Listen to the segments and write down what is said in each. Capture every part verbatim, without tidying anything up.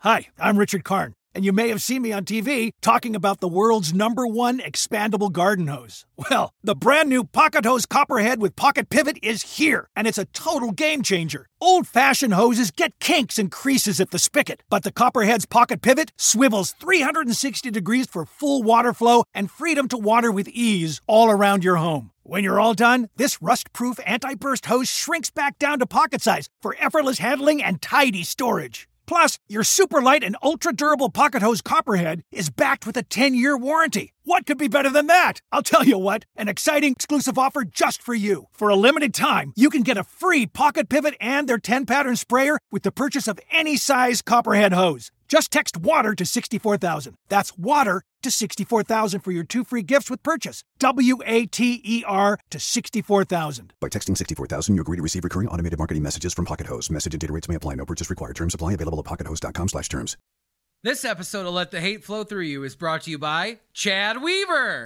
Hi, I'm Richard Karn, and you may have seen me on T V talking about the world's number one expandable garden hose. Well, the brand new Pocket Hose Copperhead with Pocket Pivot is here, and it's a total game changer. Old-fashioned hoses get kinks and creases at the spigot, but the Copperhead's Pocket Pivot swivels three hundred sixty degrees for full water flow and freedom to water with ease all around your home. When you're all done, this rust-proof anti-burst hose shrinks back down to pocket size for effortless handling and tidy storage. Plus, your super light and ultra-durable Pocket Hose Copperhead is backed with a ten-year warranty. What could be better than that? I'll tell you what, an exciting exclusive offer just for you. For a limited time, you can get a free Pocket Pivot and their ten-pattern sprayer with the purchase of any size Copperhead hose. Just text WATER to sixty-four thousand. That's WATER to sixty-four thousand for your two free gifts with purchase. W A T E R to sixty-four thousand. By texting sixty-four thousand, you agree to receive recurring automated marketing messages from Pocket Hose. Message and data rates may apply. No purchase required. Terms apply. Available at pockethose.com slash terms. This episode of Let the Hate Flow Through You is brought to you by Chad Weaver.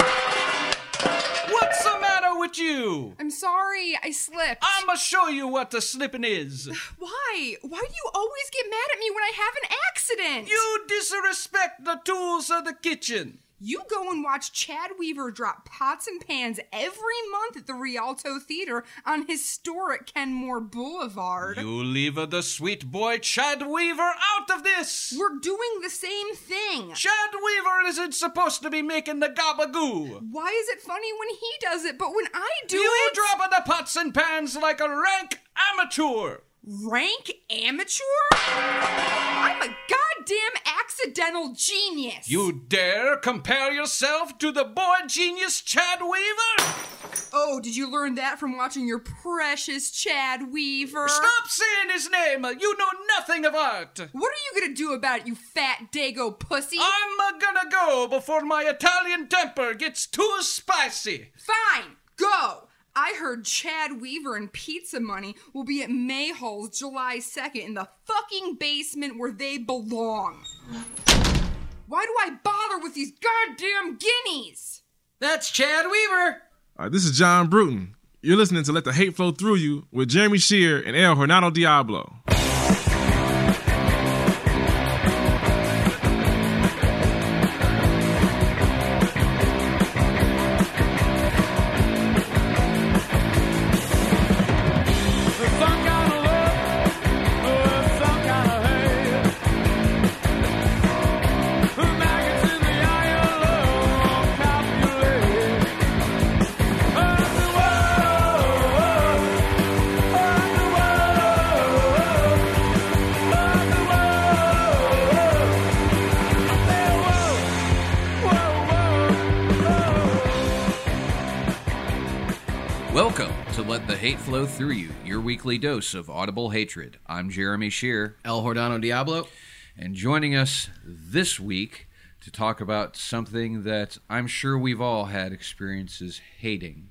What's the matter with you? I'm sorry, I slipped. I'ma show you what the slipping is. Why? Why do you always get mad at me when I have an accident? You disrespect the tools of the kitchen. You go and watch Chad Weaver drop pots and pans every month at the Rialto Theater on historic Kenmore Boulevard. You leave the sweet boy Chad Weaver out of this. We're doing the same thing. Chad Weaver isn't supposed to be making the gabagoo. Why is it funny when he does it, but when I do you it... You drop the pots and pans like a rank amateur. Rank amateur? I'm a goddamn accidental genius. You dare compare yourself to the boy genius Chad Weaver? Oh, did you learn that from watching your precious Chad Weaver? Stop saying his name. You know nothing of art. What are you gonna do about it, you fat dago pussy? I'm gonna go before my Italian temper gets too spicy. Fine, go. I heard Chad Weaver and Pizza Money will be at Mayhall's July second in the fucking basement where they belong. Why do I bother with these goddamn guineas? That's Chad Weaver. Uh, this is John Bruton. You're listening to Let the Hate Flow Through You with Jeremy Shear and El Hernando Diablo. Welcome to Let the Hate Flow Through You, your weekly dose of audible hatred. I'm Jeremy Shear. El Hordano Diablo. And joining us this week to talk about something that I'm sure we've all had experiences hating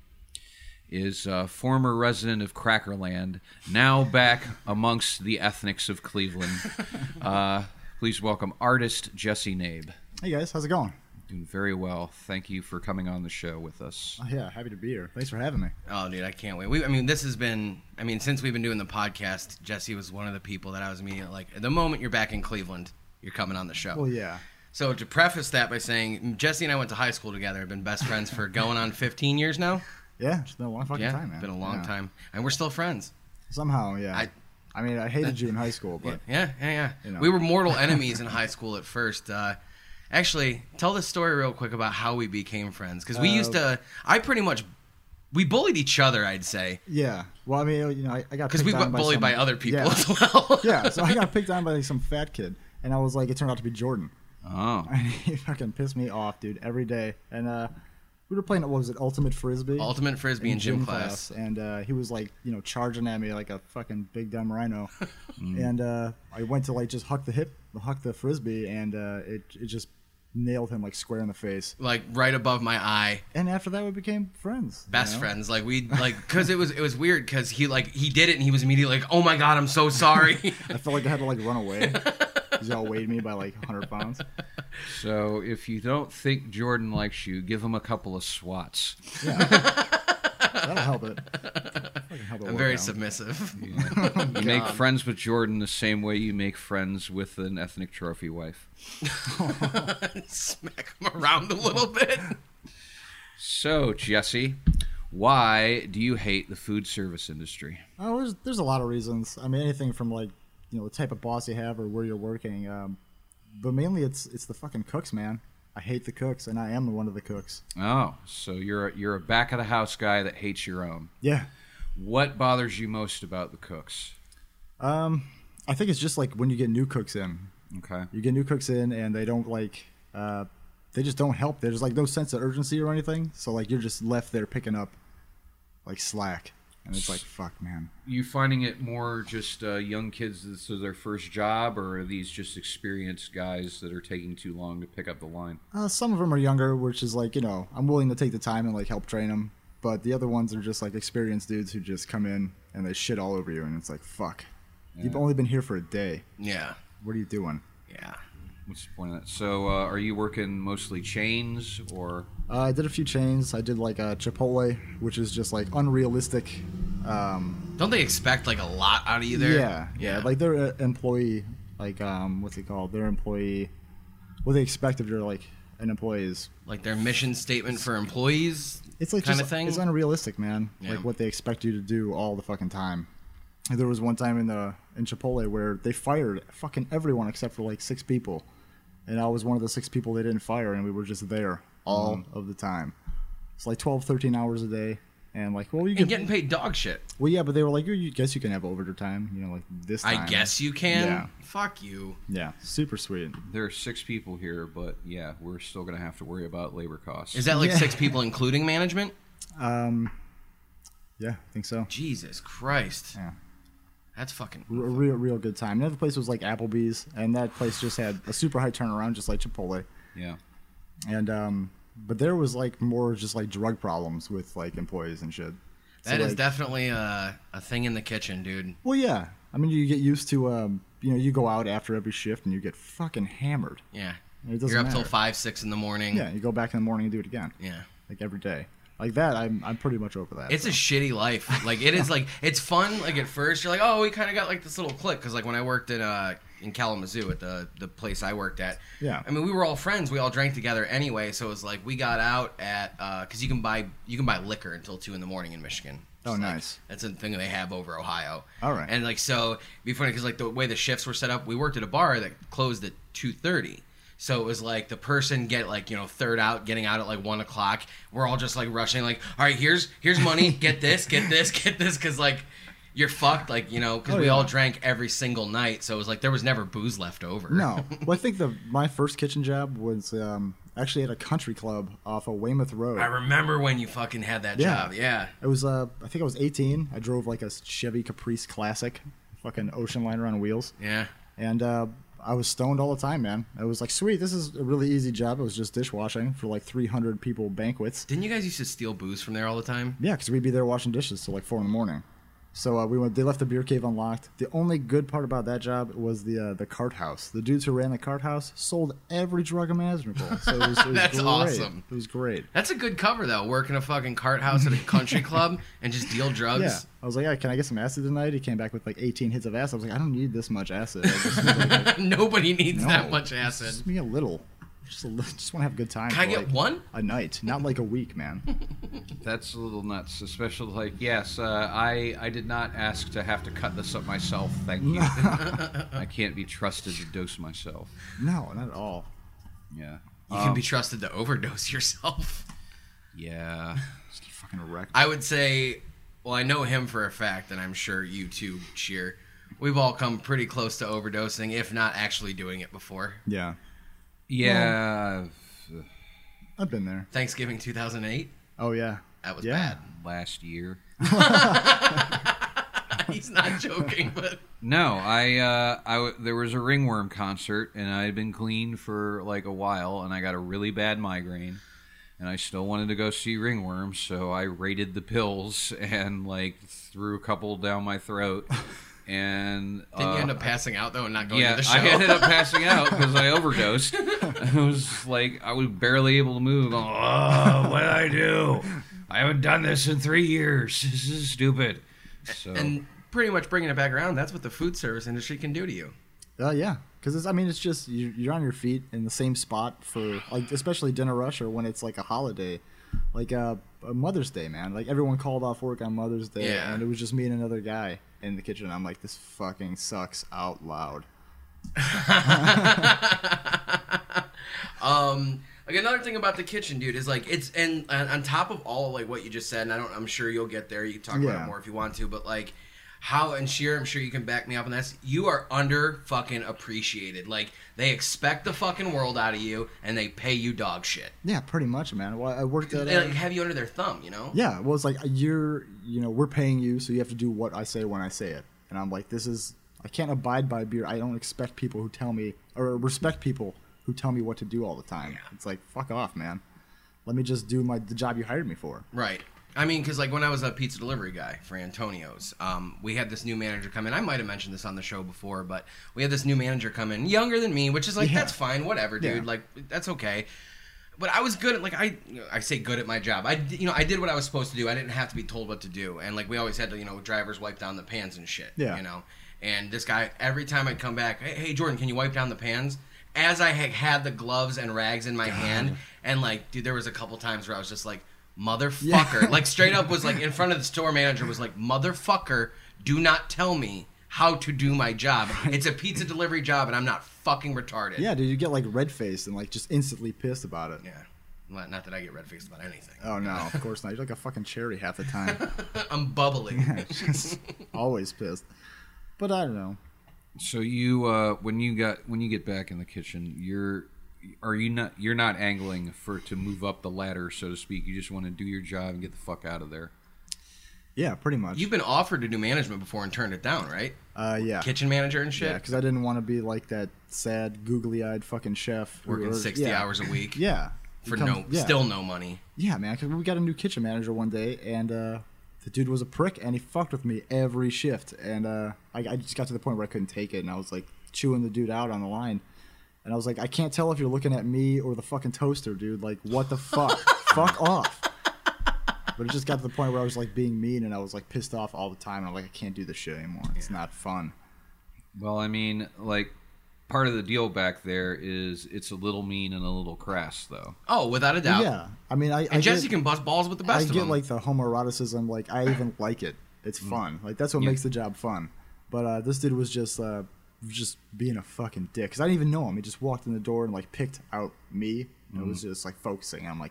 is a former resident of Crackerland, now back amongst the ethnics of Cleveland. Uh, please welcome artist Jesse Nabe. Hey guys, how's it going? Doing very well. Thank you for coming on the show with us. Oh, yeah, happy to be here. Thanks for having me. Oh, dude, I can't wait. We, I mean, this has been, I mean, since we've been doing the podcast, Jesse was one of the people that I was immediately like, the moment you're back in Cleveland, you're coming on the show. Well, yeah. So to preface that by saying, Jesse and I went to high school together, have been best friends for going on fifteen years now. Yeah, it's been a long fucking yeah, time, man. It's been a long yeah. time. And we're still friends. Somehow, yeah. I, I mean, I hated you in high school, but... Yeah, yeah, yeah. You know. We were mortal enemies in high school at first. Uh, actually, tell this story real quick about how we became friends. Because we uh, used to... I pretty much... We bullied each other, I'd say. Yeah. Well, I mean, you know, I, I got Because we got by bullied some, by other people yeah. as well. Yeah, so I got picked on by like, some fat kid. And I was like, it turned out to be Jordan. Oh. And he fucking pissed me off, dude, every day. And uh, we were playing, what was it, Ultimate Frisbee? Ultimate Frisbee in, in gym, gym class. class. And uh, he was like, you know, charging at me like a fucking big dumb rhino. mm. And uh, I went to like just huck the hip, huck the Frisbee, and uh, it, it just nailed him like square in the face. Like right above my eye. And after that we became friends. Best you know? friends. Like we like cuz it was it was weird cuz he like he did it and he was immediately like, "Oh my god, I'm so sorry." I felt like I had to like run away. Cuz y'all weighed me by like one hundred pounds. So, if you don't think Jordan likes you, give him a couple of swats. Yeah. That'll help it. Fucking help it I'm work very out. submissive. Yeah. You make friends with Jordan the same way you make friends with an ethnic trophy wife. Smack him around a little bit. So, Jesse, why do you hate the food service industry? Oh, there's there's a lot of reasons. I mean, anything from like, you know, the type of boss you have or where you're working. Um, but mainly it's it's the fucking cooks, man. I hate the cooks, and I am one of the cooks. Oh, so you're a, you're a back of the house guy that hates your own. Yeah. What bothers you most about the cooks? Um, I think it's just like when you get new cooks in. Okay. You get new cooks in, and they don't like, uh, they just don't help. There's like no sense of urgency or anything. So like you're just left there picking up, like slack, and it's like fuck, man. You finding it more just uh, young kids this is their first job, or are these just experienced guys that are taking too long to pick up the line? Uh, some of them are younger, which is like, you know, I'm willing to take the time and like help train them. But the other ones are just like experienced dudes who just come in and they shit all over you, and it's like fuck. Yeah. You've only been here for a day. Yeah. What are you doing? Yeah. What's the point of that? So, uh, are you working mostly chains or? Uh, I did a few chains. I did like a Chipotle, which is just like unrealistic. Um, Don't they expect like a lot out of you there? yeah, yeah, Like their uh, employee, like um, what's it called? Their employee. What they expect of your like an employee is Like their mission statement for employees. it's like kind just of thing. it's unrealistic, man. Yeah. Like what they expect you to do all the fucking time. And there was one time in the in Chipotle where they fired fucking everyone except for like six people, and I was one of the six people they didn't fire, and we were just there all Mm-hmm. of the time. It's like twelve, thirteen hours a day, and like, well, you And get getting paid dog shit. well, yeah, but they were like, you, you guess you can have overtime, you know, like this time. I guess you can. Yeah. Fuck you. Yeah, super sweet. There are six people here, but yeah, we're still going to have to worry about labor costs. Is that like Yeah. six people including management? Um, yeah, I think so. Jesus Christ. Yeah. That's fucking. A real, real good time. Another place was like Applebee's, and that place just had a super high turnaround, just like Chipotle. Yeah. And um, but there was like more just like drug problems with like employees and shit. That So, is like, definitely a, a thing in the kitchen, dude. well, yeah. I mean, you get used to um, you know, you go out after every shift and you get fucking hammered. Yeah. It doesn't You're up matter. till five, six in the morning. Yeah, you go back in the morning and do it again. Yeah. Like every day. Like that, I'm I'm pretty much over that. It's so. a shitty life. Like it is like it's fun. Like at first, you're like, oh, we kind of got like this little clique because like when I worked in uh in Kalamazoo at the the place I worked at. Yeah. I mean, we were all friends. We all drank together anyway. So it was like we got out at because you can buy you can buy liquor until two in the morning in Michigan. Oh, It's like- nice. That's a thing they have over Ohio. All right. And like so, it'd be funny because like the way the shifts were set up, we worked at a bar that closed at two thirty. So it was like the person get like, you know, third out, getting out at like one o'clock. We're all just like rushing, like, all right, here's here's money, get this, get this, get this, because like you're fucked, like, you know, because Oh, we yeah. all drank every single night. So it was like there was never booze left over. No. Well, I think the my first kitchen job was um, actually at a country club off of Weymouth Road. I remember when you fucking had that Yeah. job. Yeah. It was uh, I think I was eighteen. I drove like a Chevy Caprice Classic, fucking ocean liner on wheels, Yeah. and uh, I was stoned all the time, man. I was like, sweet, this is a really easy job. It was just dishwashing for like three hundred people banquets. Didn't you guys used to steal booze from there all the time? Yeah, because we'd be there washing dishes till like four in the morning. So uh, we went. They left the beer cave unlocked. The only good part about that job was the uh, the cart house. The dudes who ran the cart house sold every drug imaginable. So it was, it was That's great. awesome. It was great. That's a good cover though. Work in a fucking cart house at a country club and just deal drugs. Yeah, I was like, yeah, can I get some acid tonight? He came back with like eighteen hits of acid. I was like, I don't need this much acid. I just, like, Nobody needs no, that much Just acid. give me a little. Just a little. Just want to have a good time. Can I for, get like, one? a night, not like a week, man. That's a little nuts, especially like, yes, uh, I I did not ask to have to cut this up myself. Thank you. I can't be trusted to dose myself. No, not at all. Yeah. You can be trusted to overdose yourself. Yeah. Just get fucking wrecked. I would say, well, I know him for a fact, and I'm sure you too, Sheer. We've all come pretty close to overdosing, if not actually doing it before. Yeah, Yeah. I've been there. Thanksgiving two thousand eight? Oh yeah, That was yeah. Last year. bad. He's not joking, but... No, I, uh, I w- there was a Ringworm concert, and I had been clean for like a while, and I got a really bad migraine, and I still wanted to go see Ringworm, so I raided the pills and like threw a couple down my throat, and Didn't uh, you end up passing out, though, and not going yeah, to the show? I ended up passing out because I overdosed. I was like, I was barely able to move. Going, oh, what did I do? I haven't done this in three years. This is stupid. So And pretty much bringing it back around, that's what the food service industry can do to you. Uh, yeah, because I mean, it's just you, you're on your feet in the same spot for like, especially dinner rush or when it's like a holiday, like uh, a Mother's Day, man. Like everyone called off work on Mother's Day, Yeah. and it was just me and another guy in the kitchen. I'm like, this fucking sucks out loud. um, like another thing about the kitchen, dude, is like it's and, and on top of all like what you just said, and I don't, I'm sure you'll get there. You can talk about Yeah. it more if you want to, but like. How, and Sheer, I'm sure you can back me up on this, you are under fucking appreciated. Like, they expect the fucking world out of you, and they pay you dog shit. Yeah, pretty much, man. Well, I worked at. They Uh, like, have you under their thumb, you know? yeah, well, it's like you're, you know, we're paying you, so you have to do what I say when I say it. And I'm like, this is, I can't abide by beer. I don't expect people who tell me, or respect people who tell me what to do all the time. Yeah. It's like, fuck off, man. Let me just do my the job you hired me for. Right. I mean, because like when I was a pizza delivery guy for Antonio's, um, we had this new manager come in. I might have mentioned this on the show before, but we had this new manager come in, younger than me, which is like, Yeah. that's fine, whatever, dude. Yeah. Like, that's okay. But I was good at, like, I you know, I say good at my job. I, d- you know, I did what I was supposed to do. I didn't have to be told what to do. And, like, we always had to, you know, drivers wipe down the pans and shit, Yeah. you know. And this guy, every time I'd come back, hey, hey, Jordan, can you wipe down the pans? As I had, had the gloves and rags in my hand, and, like, dude, there was a couple times where I was just like, motherfucker. Yeah. Like, straight up was, like, in front of the store manager was like, motherfucker, do not tell me how to do my job. It's a pizza delivery job, and I'm not fucking retarded. Yeah, dude, you get like red faced and like just instantly pissed about it. Yeah. Well, not that I get red-faced about anything. Oh no, of course not. You're like a fucking cherry half the time. I'm bubbling. Just always pissed. But I don't know. So you, uh, when you got when you get back in the kitchen, you're are you not you're not angling for to move up the ladder, so to speak. You just want to do your job and get the fuck out of there. Yeah, pretty much. You've been offered to do management before and turned it down, right? uh, yeah. Kitchen manager and shit. Yeah, because I didn't want to be like that sad, googly-eyed fucking chef. who- Working or- sixty yeah. hours a week. Yeah. For He comes- no, yeah. still no money. Yeah, man, because we got a new kitchen manager one day, and uh, the dude was a prick, and he fucked with me every shift. And uh, I, I just got to the point where I couldn't take it, and I was like chewing the dude out on the line. And I was like, I can't tell if you're looking at me or the fucking toaster, dude. Like, what the fuck? Fuck off. But it just got to the point where I was like being mean, and I was like pissed off all the time. And I'm like, I can't do this shit anymore. It's not fun. Well, I mean, like part of the deal back there is it's a little mean and a little crass, though. Oh, without a doubt. Yeah, I mean, I And I Jesse get, can bust balls with the best I of get them. like the homoeroticism. Like, I even like it. It's fun. Like, that's what Yeah. makes the job fun. But uh, this dude was just uh, just being a fucking dick because I didn't even know him. He just walked in the door and like picked out me. And it was just like focusing. I'm like,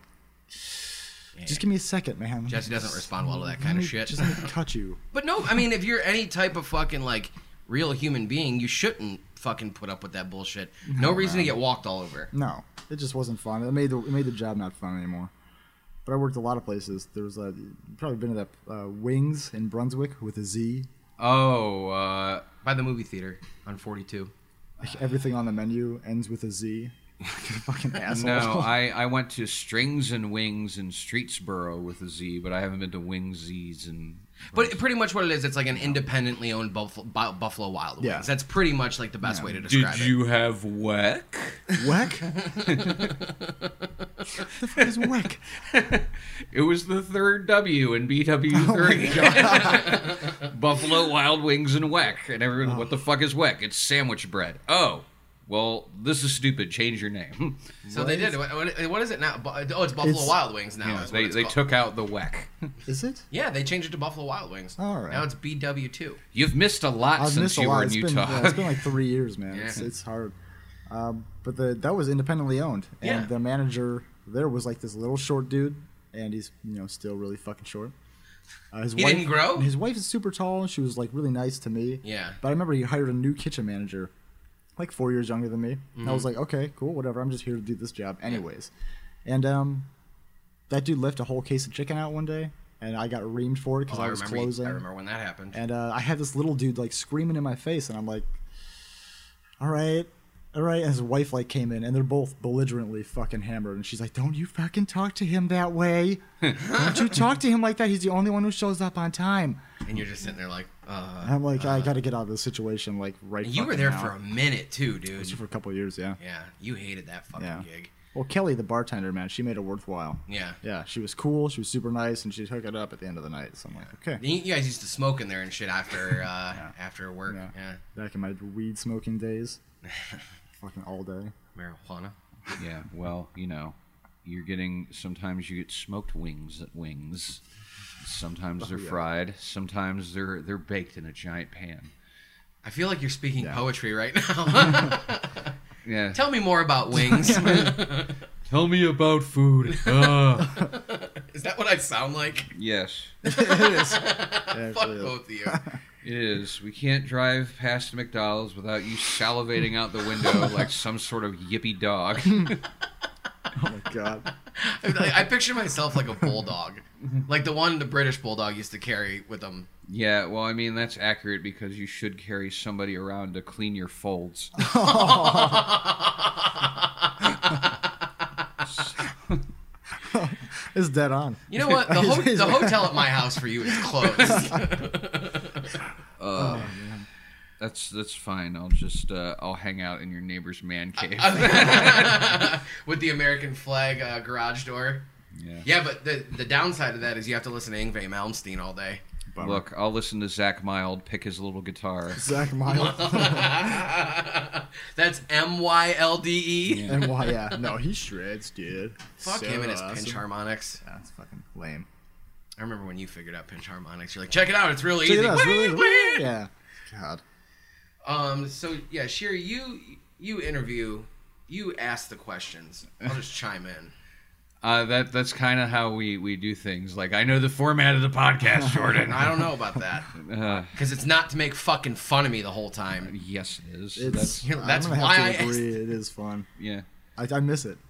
just give me a second, man. Jesse doesn't respond well to that Let kind me- of shit. Just let me cut you. But no, I mean, if you're any type of fucking like real human being, you shouldn't fucking put up with that bullshit. No, reason to get walked all over. No, it just wasn't fun. It made the it made the job not fun anymore. But I worked a lot of places. There was a, you've probably been to that uh, Wings in Brunswick with a Z. Oh, uh, By the movie theater on forty-two. Like, everything on the menu ends with a Z. Like a fucking asshole. no, I, I went to Strings and Wings in Streetsboro with a Z, but I haven't been to Wings Z's and. But pretty much what it is, it's like an independently owned Buffalo, Bu- Buffalo Wild Wings. Yeah. That's pretty much like the best way to describe Did you have Weck? Weck? The fuck is Weck? It was the third W in B W three. Buffalo Wild Wings and Weck. And everyone, what the fuck is Weck? It's sandwich bread. Oh, well, this is stupid. Change your name. it. So they did. What, what- what is it now? Bu- Oh, it's Buffalo It's- Wild Wings now. Yeah, is what they it's they called. took out the Weck. Is it? Yeah, they changed it to Buffalo Wild Wings. All right. Now it's B W two. You've missed a lot I've since missed a you lot. were in It's been, Utah. yeah, it's been like three years, man. It's, Yeah. it's hard. Um, but the that was independently owned, and Yeah. the manager there was like this little short dude, and he's you know still really fucking short. Uh, his He wife, didn't grow? His wife is super tall, and she was like really nice to me. Yeah. But I remember he hired a new kitchen manager, like four years younger than me. And I Mm-hmm. was like, okay, cool, whatever. I'm just here to do this job, anyways. And um, that dude left a whole case of chicken out one day, and I got reamed for it because Oh, I I was remember. closing. I remember when that happened. And uh, I had this little dude like screaming in my face, and I'm like, "All right, all right." And his wife like came in, and they're both belligerently fucking hammered. And she's like, "Don't you fucking talk to him that way! Don't you talk to him like that! He's the only one who shows up on time." And you're just sitting there like, uh. And I'm like, I got to get out of this situation like right. You were fucking there now. for a minute too, dude. for a couple of years, yeah. Yeah, you hated that fucking Yeah. gig. Well, Kelly, the bartender, man, she made it worthwhile. Yeah. Yeah, she was cool. She was super nice, and she'd hook it up at the end of the night. So I'm like, okay. You you guys used to smoke in there and shit after uh, Yeah. after work. Yeah. Yeah. Back in my weed smoking days. Fucking all day. Marijuana. Yeah, well, you know, you're getting, sometimes you get smoked wings at Wings. Sometimes they're yeah. fried. Sometimes they're they're baked in a giant pan. I feel like you're speaking Yeah. poetry right now. Yeah. Tell me more about wings. Tell me about food. Uh. Is that what I sound like? Yes, It is. Yeah, it Fuck really is. both of you. it is. We can't drive past McDonald's without you salivating out the window like some sort of yippy dog. Oh my god. I, I picture myself like a bulldog, like the one the British bulldog used to carry with them. Yeah, well, I mean, that's accurate because you should carry somebody around to clean your folds. It's dead on. You know what? The, ho- the hotel at my house for you is closed. Uh, that's that's fine. I'll just uh, I'll hang out in your neighbor's man cave. With the American flag uh, garage door. Yeah. Yeah, but the the downside of that is you have to listen to Yngwie Malmsteen all day. Bummer. Look, I'll listen to Zach Mild pick his little guitar. Zach Miles. That's M Y L D E. Yeah. And why? Yeah. No, he shreds, dude. Fuck So him and his awesome. pinch harmonics. Yeah, it's fucking lame. I remember when you figured out pinch harmonics. You're like, check it out, it's really Check easy. it out, it's really- Whee, whee. Yeah. God. Um. So yeah, Sheer, you you interview, you ask the questions. I'll just chime in. Uh, that that's kind of how we, we do things. Like, I know the format of the podcast, Jordan. I don't know about that Uh, because it's not to make fucking fun of me the whole time. yes, it is. It's, That's, you know, that's I'm gonna why have to I agree. It is fun. yeah. I, I miss it.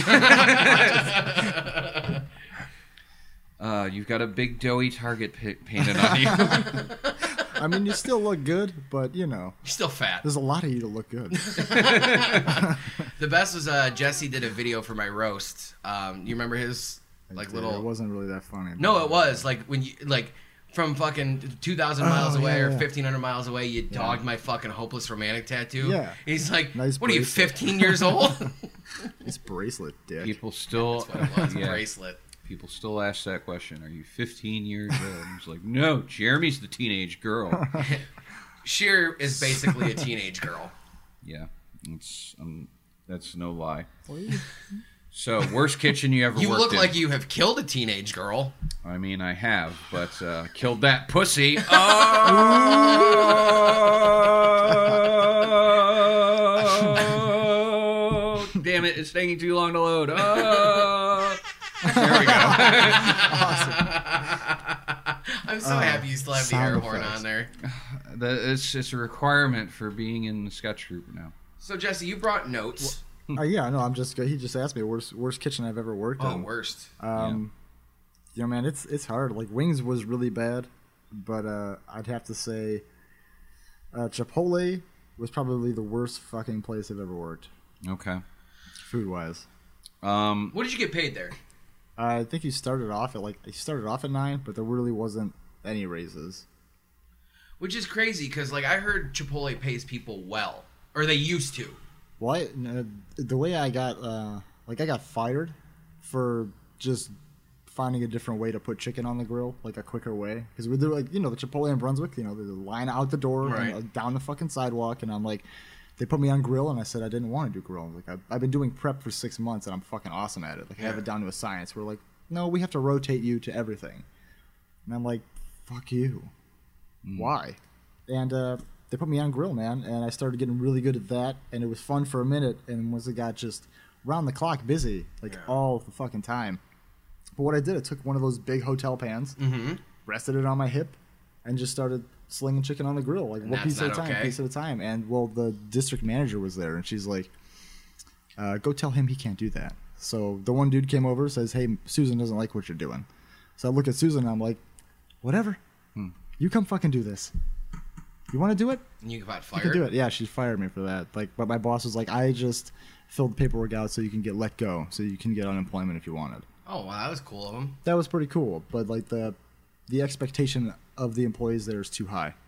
Uh, you've got a big doughy target pi- painted on you. I mean, you still look good, but you know, You're still fat. there's a lot of you to look good. The best was uh, Jesse did a video for my roast. Um, you remember his like It little? wasn't really that funny. No, it was like when you like from fucking two thousand miles Oh, away yeah, or yeah. fifteen hundred miles away. You dogged my fucking hopeless romantic tattoo. Yeah. He's like, Nice what are you, bracelet. fifteen years old? It's bracelet, dick. People still, That's what it was. A yeah, bracelet. people still ask that question. Are you fifteen years old? And it's like, no, Jeremy's the teenage girl. Sheer is basically a teenage girl. Yeah, it's um, that's no lie. So, worst kitchen you ever You worked look in? like you have killed a teenage girl. I mean, I have, but uh, killed that pussy. Oh, damn it! It's taking too long to load. Oh. There we go. I'm so happy you still have the sound air horn effects. on there. The- it's it's a requirement for being in the sketch group now. So Jesse, you brought notes. Uh, yeah, no, I'm just. He just asked me worst worst kitchen I've ever worked Oh, in. worst. Um, you know, man, it's it's hard. Like Wings was really bad, but uh, I'd have to say, uh, Chipotle was probably the worst fucking place I've ever worked, Okay. food wise. Um. What did you get paid there? I think you started off at like you started off at nine, but there really wasn't any raises. Which is crazy because like I heard Chipotle pays people well, or they used to. Well, I, uh, the way I got, uh, like, I got fired for just finding a different way to put chicken on the grill, like a quicker way. Because we do, like, you know, the Chipotle in Brunswick, you know, there's a line out the door Right. and uh, down the fucking sidewalk, and I'm like, they put me on grill, and I said I didn't want to do grill. Like, I've, I've been doing prep for six months, and I'm fucking awesome at it. Like, I have Yeah. it down to a science. We're like, no, we have to rotate you to everything. And I'm like, fuck you. Why? And uh, they put me on grill, man, and I started getting really good at that, and it was fun for a minute, and once it got just round the clock busy, like Yeah. all the fucking time. But what I did, I took one of those big hotel pans, Mm-hmm. rested it on my hip, and just started slinging chicken on the grill, like And one that's piece at a not time, okay? piece at a time. And well, the district manager was there, and she's like, uh, "Go tell him he can't do that." So the one dude came over, says, "Hey, Susan doesn't like what you're doing." So I look at Susan, and I'm like, "Whatever, you come fucking do this. You want to do it? And you got You fired. can do it." Yeah, she fired me for that. Like, but my boss was like, "I just filled the paperwork out so you can get let go, so you can get unemployment if you wanted." Oh wow, that was cool of him. That was pretty cool, but like the the expectation of the employees there is too high.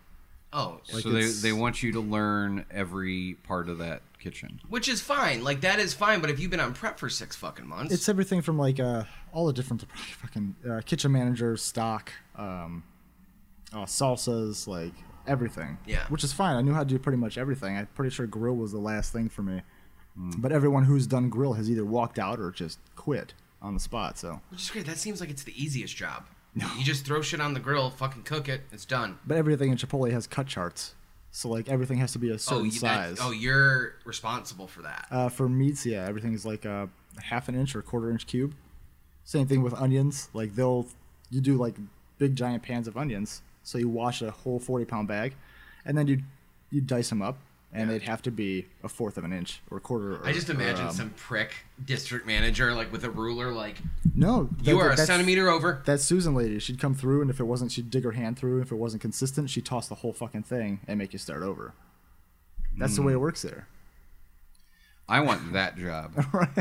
Oh, Like so they, it's- they want you to learn every part of that kitchen. which is fine. Like that is fine. But if you've been on prep for six fucking months, It's everything from like uh, all the different fucking uh, kitchen managers, stock, um, uh, salsas, like everything. Yeah. Which is fine. I knew how to do pretty much everything. I'm pretty sure grill was the last thing for me. But everyone who's done grill has either walked out or just quit on the spot. So, which is great. That seems like it's the easiest job. You just throw shit on the grill, fucking cook it, it's done. but everything in Chipotle has cut charts. So like everything has to be a Oh, certain you, that, size. oh, you're responsible for that. Uh, for meats, yeah, everything is like a half an inch or a quarter inch cube. Same thing with onions. Like they'll, you do like big giant pans of onions. So you wash a whole forty pound bag, and then you you dice them up, and they'd have to be a fourth of an inch or a quarter. Or, I just imagine or, um, some prick district manager like with a ruler, like No, you that- are a that's- centimeter over. That Susan lady, she'd come through, and if it wasn't, she'd dig her hand through. If it wasn't consistent, she'd toss the whole fucking thing and make you start over. That's the way it works there. I want that job.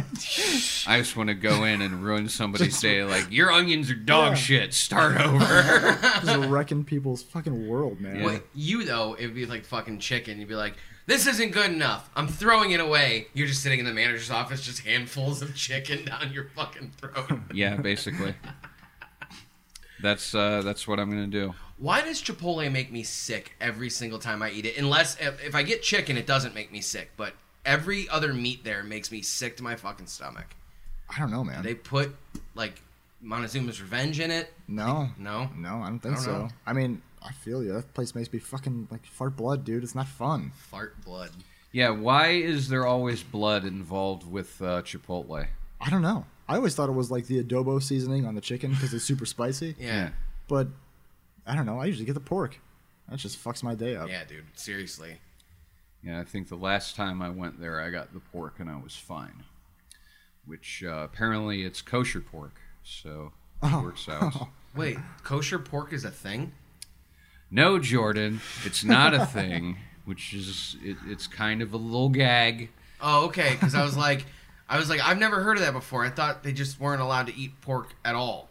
I just want to go in and ruin somebody's day. Like, your onions are dog Yeah. shit. Start over. Just wrecking people's fucking world, man. Well, you though, it'd be like fucking chicken. You'd be like, "This isn't good enough. I'm throwing it away." You're just sitting in the manager's office, just handfuls of chicken down your fucking throat. Yeah, basically. That's uh, that's what I'm gonna do. Why does Chipotle make me sick every single time I eat it? Unless if, if I get chicken, it doesn't make me sick, but every other meat there makes me sick to my fucking stomach. I don't know, man. They put like Montezuma's Revenge in it. no, No, no, I don't think I don't so. know. I mean, I feel you. That place makes me fucking like fart blood, dude. It's not fun. fart blood. Yeah, why is there always blood involved with uh, Chipotle? I don't know. I always thought it was like the adobo seasoning on the chicken because it's super spicy. Yeah. But I don't know. I usually get the pork. That just fucks my day up. Yeah, dude. Seriously. Yeah, I think the last time I went there, I got the pork and I was fine. Which uh, apparently it's kosher pork, so it Oh. works out. Wait, kosher pork is a thing? No, Jordan, it's not a thing. Which is it, it's kind of a little gag. Oh, okay. Because I was like, I was like, I've never heard of that before. I thought they just weren't allowed to eat pork at all.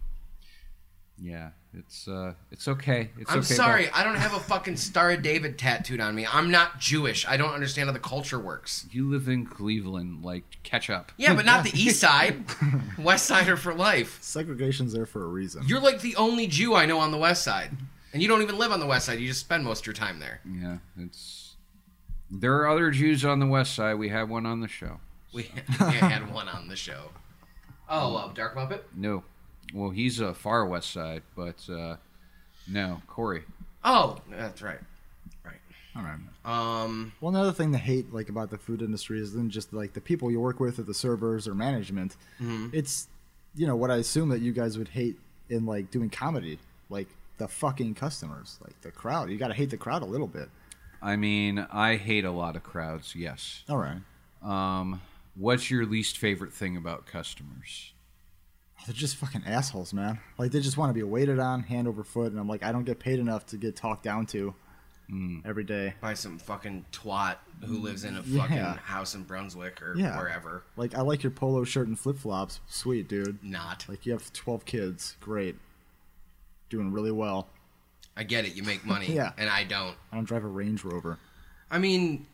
Yeah, it's uh, it's okay. It's I'm okay, sorry, Bob. I don't have a fucking Star of David tattooed on me. I'm not Jewish. I don't understand how the culture works. You live in Cleveland, like catch up. Yeah, but not the East Side. West Sider for life. Segregation's there for a reason. You're like the only Jew I know on the West Side, and you don't even live on the West Side. You just spend most of your time there. Yeah, it's. There are other Jews on the West Side. We had one on the show. We had one on the show. Oh, uh, Dark Muppet. No, well, he's a far West Side, but uh, no, Corey. Oh, that's right. Right. All right. Um. Well, another thing to hate like about the food industry is then just like the people you work with, or the servers or management. Mm-hmm. It's, you know, what I assume that you guys would hate in like doing comedy, like the fucking customers, like the crowd. You got to hate the crowd a little bit. I mean, I hate a lot of crowds. Yes. All right. Um, what's your least favorite thing about customers? They're just fucking assholes, man. Like they just want to be waited on, hand over foot, and I'm like, I don't get paid enough to get talked down to every day. By some fucking twat who lives in a Yeah. fucking house in Brunswick or Yeah. wherever. Like I like your polo shirt and flip flops, sweet dude. Not. Like you have twelve kids, great, doing really well. I get it. You make money. Yeah. And I don't. I don't drive a Range Rover. I mean,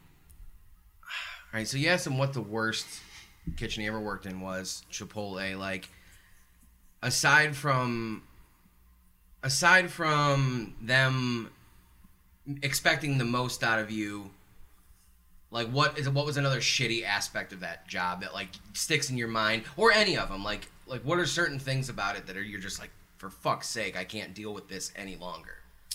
all right. So you asked him what the worst kitchen he ever worked in was. Chipotle. Like, aside from, aside from them expecting the most out of you, like what is what was another shitty aspect of that job that like sticks in your mind, or any of them? Like, like what are certain things about it that are you're just like, for fuck's sake, I can't deal with this any longer.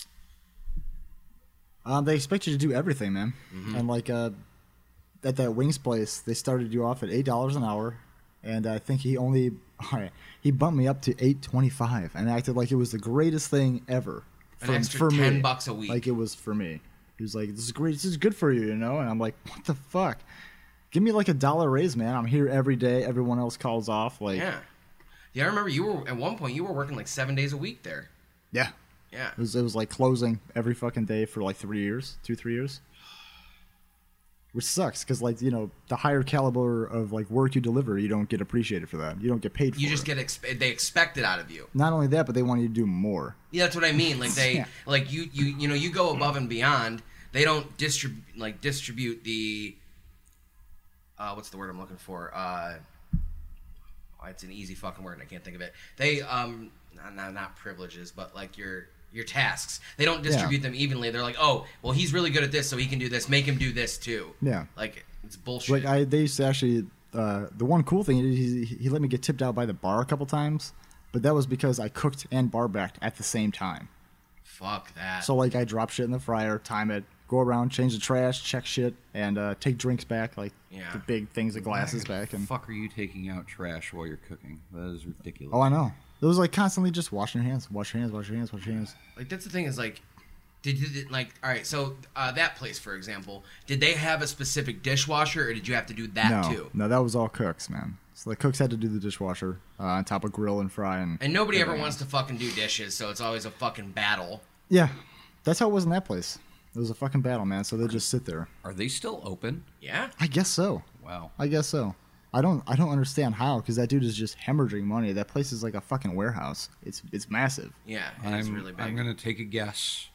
Um, they expect you to do everything, man. And like uh, at that wings place, they started you off at eight dollars an hour, and I think he only all right, he bumped me up to eight twenty five, and acted like it was the greatest thing ever. An for, extra for ten me. bucks a week. Like it was for me. He was like, "This is great. This is good for you," you know. And I'm like, "What the fuck? Give me like a dollar raise, man. I'm here every day. Everyone else calls off. Like, Yeah. Yeah, I remember you were at one point you were working like seven days a week there. yeah. Yeah. It was it was like closing every fucking day for like three years, two three years. which sucks because like you know the higher caliber of like work you deliver, you don't get appreciated for that. You don't get paid for it. You just get ex- they expect it out of you. Not only that, but they want you to do more. Yeah, that's what I mean. Like they Yeah. like you you you know you go above and beyond. They don't distribute like distribute the uh, what's the word I'm looking for? Uh, oh, it's an easy fucking word. And I can't think of it. They um not, not not privileges, but like your your tasks. They don't distribute Yeah. them evenly. They're like, oh, well, he's really good at this, so he can do this. Make him do this too. Yeah. Like it's bullshit. Like I, they used to actually. Uh, the one cool thing is he, he let me get tipped out by the bar a couple times, but that was because I cooked and bar backed at the same time. Fuck that. So like I drop shit in the fryer, time it, go around, change the trash, check shit, and uh, take drinks back, like Yeah. the big things of glasses back. The And fuck are you taking out trash while you're cooking? That is ridiculous. oh, I know. It was like constantly just washing your hands, wash your hands, wash your hands, wash your hands. Like that's the thing is like, did you like all right? So uh, that place, for example, did they have a specific dishwasher, or did you have to do that no, too? no, that was all cooks, man. So the cooks had to do the dishwasher uh, on top of grill and fry and. And nobody ever everything wants else. to fucking do dishes, so it's always a fucking battle. Yeah, that's how it was in that place. It was a fucking battle, man. So they just sit there. Are they still open? Yeah. I guess so. Wow. I guess so. I don't. I don't understand how, because that dude is just hemorrhaging money. That place is like a fucking warehouse. It's it's massive. Yeah, it's I'm, really big. I'm going to take a guess.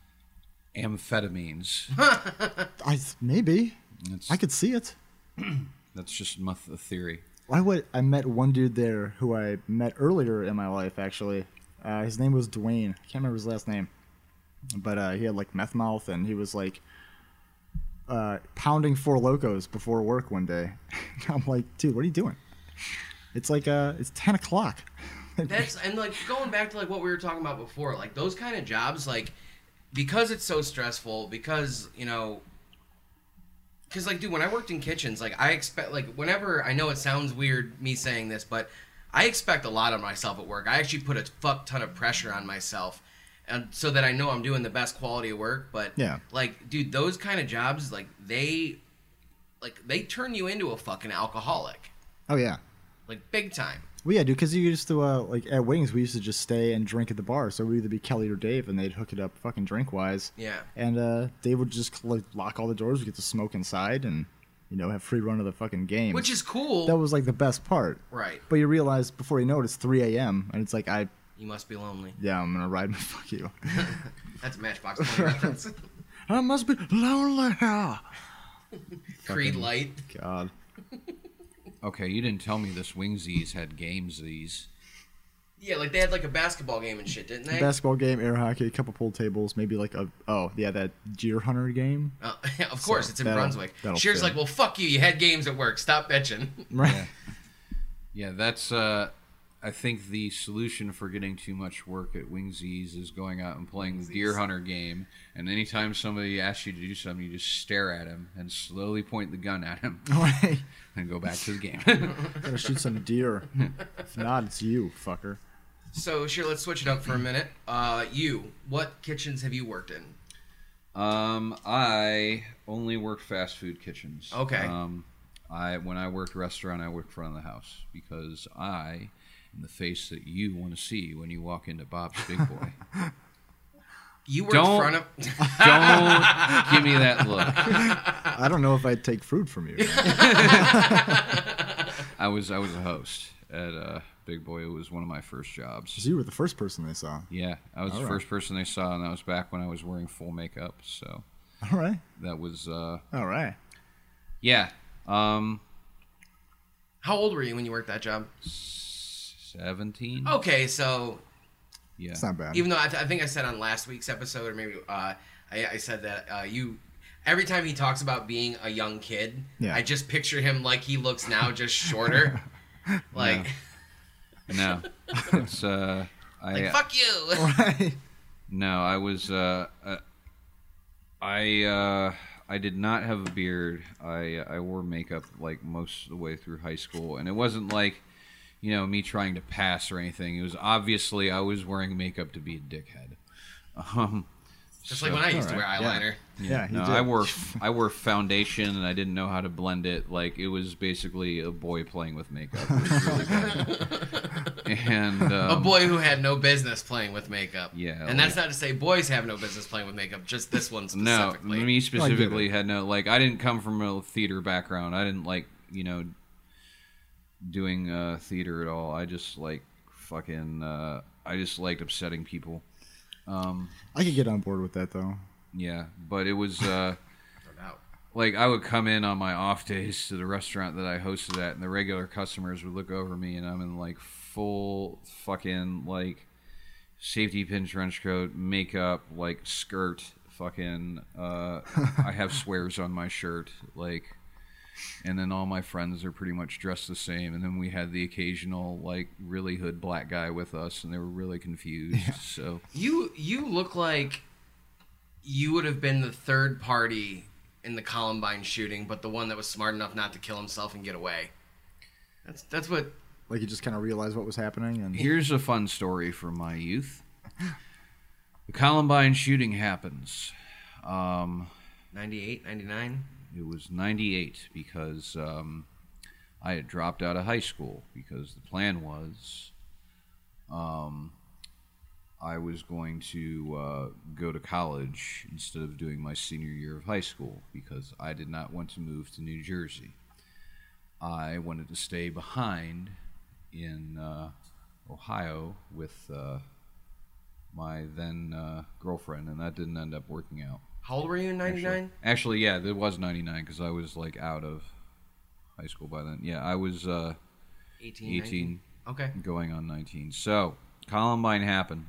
Amphetamines. I maybe. It's, I could see it. that's just my th- theory. Why would I met one dude there who I met earlier in my life actually. Uh, his name was Dwayne. I can't remember his last name, but uh, he had like meth mouth, and he was like uh, pounding Four Locos before work one day. I'm like, dude, what are you doing? It's like uh, it's ten o'clock. That's and like going back to like what we were talking about before, like those kind of jobs, like because it's so stressful, because you know, because like dude, when I worked in kitchens, like I expect like whenever I know it sounds weird me saying this, but I expect a lot of myself at work. I actually put a fuck ton of pressure on myself, and so that I know I'm doing the best quality of work. But Yeah. like dude, those kind of jobs, like they, like they turn you into a fucking alcoholic, Oh yeah. like big time. Well, yeah, dude, because you used to, uh, like, at Wings, we used to just stay and drink at the bar. So it would either be Kelly or Dave, and they'd hook it up fucking drink-wise. Yeah. And uh, Dave would just like, lock all the doors, we get to smoke inside, and, you know, have free run of the fucking game. Which is cool. That was, like, the best part. Right. But you realize, before you know it, it's three a.m., and it's like, I, You must be lonely. yeah, I'm going to ride my fuck you. That's a Matchbox twenty reference. I must be lonely. Creed Light. God. Okay, you didn't tell me this Wingsies had games these. Yeah, like they had like a basketball game and shit, didn't they? Basketball game, air hockey, a couple pool tables, maybe like a, oh, yeah, that Deer Hunter game. Uh, of course, So it's in that'll- Brunswick. that'll Shear's fit. like, well, fuck you. You had games at work. Stop bitching. Right. Yeah, that's, uh, I think the solution for getting too much work at Wingsies is going out and playing the Deer Hunter game. And anytime somebody asks you to do something, you just stare at him and slowly point the gun at him Right. and go back to the game. Gotta shoot some deer. If not, it's you, fucker. So, Shear, let's switch it up for a minute. Uh, you, what kitchens have you worked in? Um, I only worked fast food kitchens. Okay. Um, I when I worked restaurant, I worked front of the house because I am the face that you want to see when you walk into Bob's Big Boy. You worked Don't- front of. Don't give me that look. I don't know if I'd take fruit from you. I was I was a host at uh, Big Boy. It was one of my first jobs. So you were the first person they saw. Yeah, I was All the right. first person they saw, and that was back when I was wearing full makeup. So All right. that was uh, All right. yeah. Um, How old were you when you worked that job? seventeen. Okay, so Yeah. It's not bad. even though I, th- I think I said on last week's episode, or maybe uh, I, I said that uh, you. Every time he talks about being a young kid, Yeah. I just picture him like he looks now, just shorter. Like, No, it's uh, I like fuck you. Right. no, I was uh, uh I uh, I did not have a beard. I I wore makeup like most of the way through high school, and it wasn't like, you know, me trying to pass or anything. It was obviously I was wearing makeup to be a dickhead. Um, Just So- like when I used to wear Alright, eyeliner. Yeah, he No, did. I wore I wore foundation and I didn't know how to blend it. Like it was basically a boy playing with makeup. It was really bad. And um, A boy who had no business playing with makeup. Yeah, And that's like- not to say boys have no business playing with makeup, just this one no, specifically. me specifically it. had no like. I didn't come from a theater background. I didn't like you know doing uh, theater at all. I just like fucking. Uh, I just liked upsetting people. Um, I could get on board with that though. yeah, but it was. Uh, No doubt. like I would come in on my off days to the restaurant that I hosted at, and the regular customers would look over me, and I'm in like full fucking like safety pin trench coat, makeup, like skirt, fucking. Uh, I have swears on my shirt, like, and then all my friends are pretty much dressed the same, and then we had the occasional like really hood black guy with us, and they were really confused. So You you look like you would have been the third party in the Columbine shooting, but the one that was smart enough not to kill himself and get away. That's that's what. Like you just kind of realized what was happening, and here's a fun story from my youth. The Columbine shooting happens. Um, ninety-eight, ninety-nine it was ninety-eight because um, I had dropped out of high school because the plan was um, I was going to uh, go to college instead of doing my senior year of high school because I did not want to move to New Jersey. I wanted to stay behind in uh, Ohio with uh, my then uh, girlfriend, and that didn't end up working out. How old were you in ninety-nine? Actually, yeah, it was ninety-nine because I was like out of high school by then. Yeah, I was uh, eighteen, eighteen, nineteen? Okay. going on nineteen. So Columbine happens,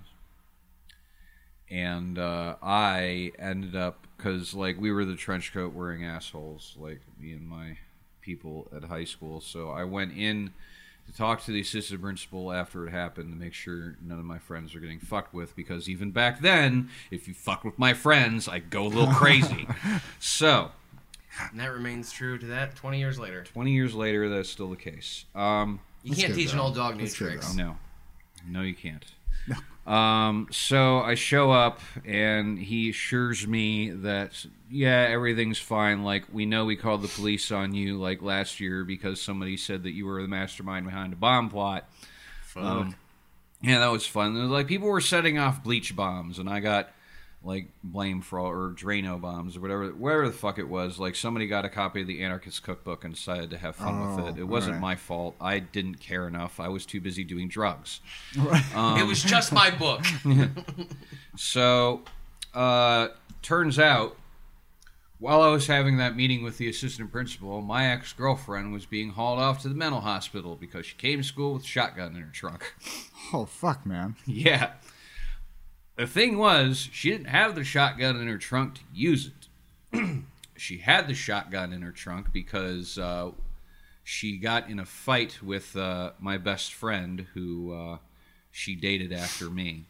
and uh, I ended up because like we were the trench coat wearing assholes, like me and my people at high school. So I went in to talk to the assistant principal after it happened to make sure none of my friends are getting fucked with, because even back then, if you fuck with my friends, I go a little crazy. So, And that remains true to that twenty years later. twenty years later, that's still the case. Um, You That's can't good, teach an though. old dog new That's good, tricks. though. no. No, you can't. Um, so I show up, and he assures me that, yeah, everything's fine. Like, we know we called the police on you, like, last year because somebody said that you were the mastermind behind a bomb plot. Um, yeah, that was fun. It was like, people were setting off bleach bombs, and I got, like, blamed for all, or Drano bombs, or whatever, whatever the fuck it was. Like, somebody got a copy of the Anarchist Cookbook and decided to have fun Oh, with it. It wasn't alright. my fault. I didn't care enough. I was too busy doing drugs. it was just my book. So, uh, turns out, while I was having that meeting with the assistant principal, my ex-girlfriend was being hauled off to the mental hospital because she came to school with a shotgun in her trunk. oh fuck, man. Yeah. The thing was, she didn't have the shotgun in her trunk to use it. She had the shotgun in her trunk because uh, she got in a fight with uh, my best friend who uh, she dated after me.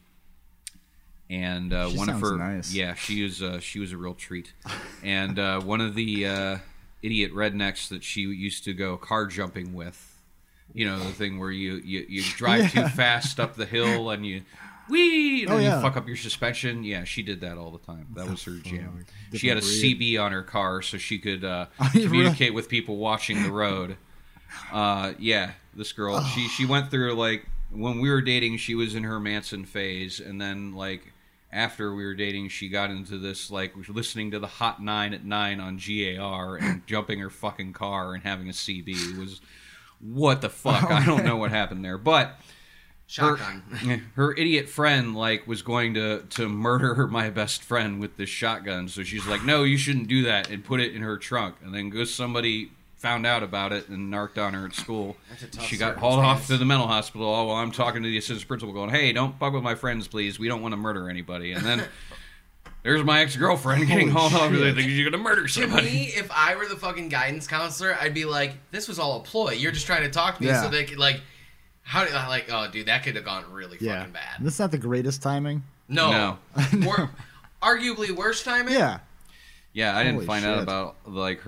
And uh, She one of sounds her, nice. yeah, she was uh, she was a real treat. And uh, one of the uh, idiot rednecks that she used to go car jumping with, you know, the thing where you you, you drive too fast up the hill and you wee, and Oh, then yeah. you fuck up your suspension. Yeah, she did that all the time. That was her jam. Different She had a breed. C B on her car so she could uh, Really? communicate with people watching the road. Uh, yeah, this girl, she she went through like when we were dating, she was in her Manson phase, and then like after we were dating, she got into this like listening to the Hot Nine at nine on G A R and jumping her fucking car and having a C B. It was what the fuck? I don't know what happened there, but. Shotgun. Her, her idiot friend like was going to to murder her, my best friend, with this shotgun. So she's like, "No, you shouldn't do that," and put it in her trunk. And then goes somebody found out about it and narked on her at school. That's a tough She got hauled off circumstance. to the mental hospital. Oh, while I'm talking to the assistant principal, going, "Hey, don't fuck with my friends, please. We don't want to murder anybody." And then there's my ex girlfriend getting Holy hauled off. They shit. think you're gonna murder To somebody. me, if I were the fucking guidance counselor, I'd be like, "This was all a ploy. You're just trying to talk to me Yeah. so they could like." How do like? Oh, dude, that could have gone really Yeah. fucking bad. That's not the greatest timing. No, Wor- arguably worse timing. Yeah. Yeah, I didn't Holy find out shit. about like her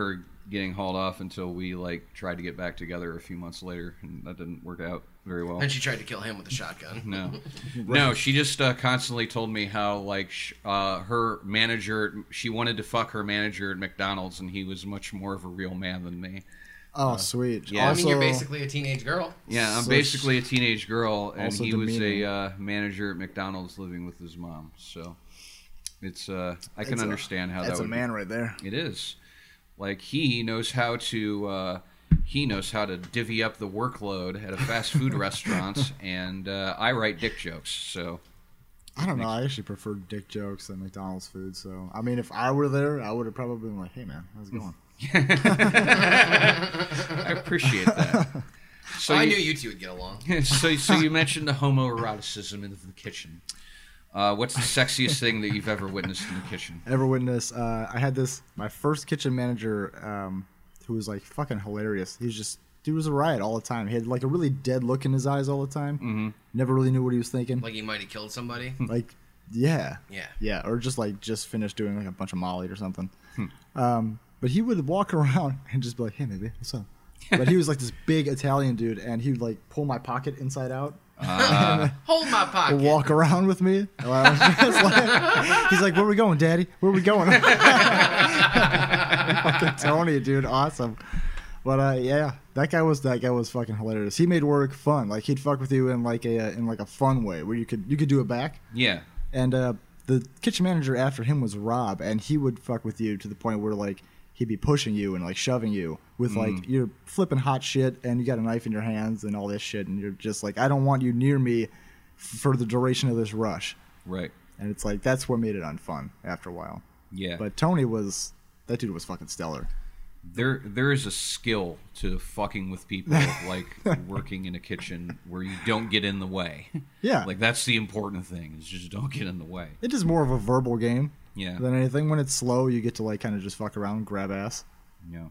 getting hauled off until we like tried to get back together a few months later, and that didn't work out very well. And she tried to kill him with a shotgun. No, no. She just uh, constantly told me how like sh- uh, her manager, she wanted to fuck her manager at McDonald's, and he was much more of a real man than me. Oh, sweet. Yeah. I mean, you're Also- basically a teenage girl. Yeah, I'm So basically a teenage girl, and also he was a demeaning. uh, manager at McDonald's living with his mom. So it's uh, I can It's a- understand how That's that a would man right there. It is. Like he knows how to uh, he knows how to divvy up the workload at a fast food restaurant, and uh, I write dick jokes. So I don't know. I actually prefer dick jokes than McDonald's food. So, I mean, if I were there, I would have probably been like, hey, man, how's it going? I appreciate that. So I you, knew you two would get along. so so you mentioned the homoeroticism in the kitchen. Uh, what's the sexiest thing that you've ever witnessed in the kitchen? Ever witness? Uh, I had this, my first kitchen manager um, who was like fucking hilarious. He was just, dude was a riot all the time. He had like a really dead look in his eyes all the time. Mm-hmm. Never really knew what he was thinking. Like he might have killed somebody. Like, yeah. Yeah. Yeah, or just like just finished doing like a bunch of Molly or something. Um, but he would walk around and just be like, hey, baby, what's up? But he was like this big Italian dude, and he would like pull my pocket inside out. Hold my pocket. Walk around with me. And I was just like, he's like, where we going, Daddy? Where we going? Fucking Tony, dude, awesome. But uh, yeah, that guy was that guy was fucking hilarious. He made work fun. Like he'd fuck with you in like a in like a fun way where you could you could do it back. Yeah. And uh, the kitchen manager after him was Rob, and he would fuck with you to the point where like he'd be pushing you and like shoving you with like you're flipping hot shit and you got a knife in your hands and all this shit, and you're just like, I don't want you near me f- for the duration of this rush. Right. And it's like that's what made it unfun after a while. Yeah. But Tony was that dude was fucking stellar. There, there is a skill to fucking with people, like working in a kitchen where you don't get in the way. Yeah. Like that's the important thing is just don't get in the way. It is more of a verbal game Yeah. than anything. When it's slow, you get to like kind of just fuck around, grab ass. Yeah.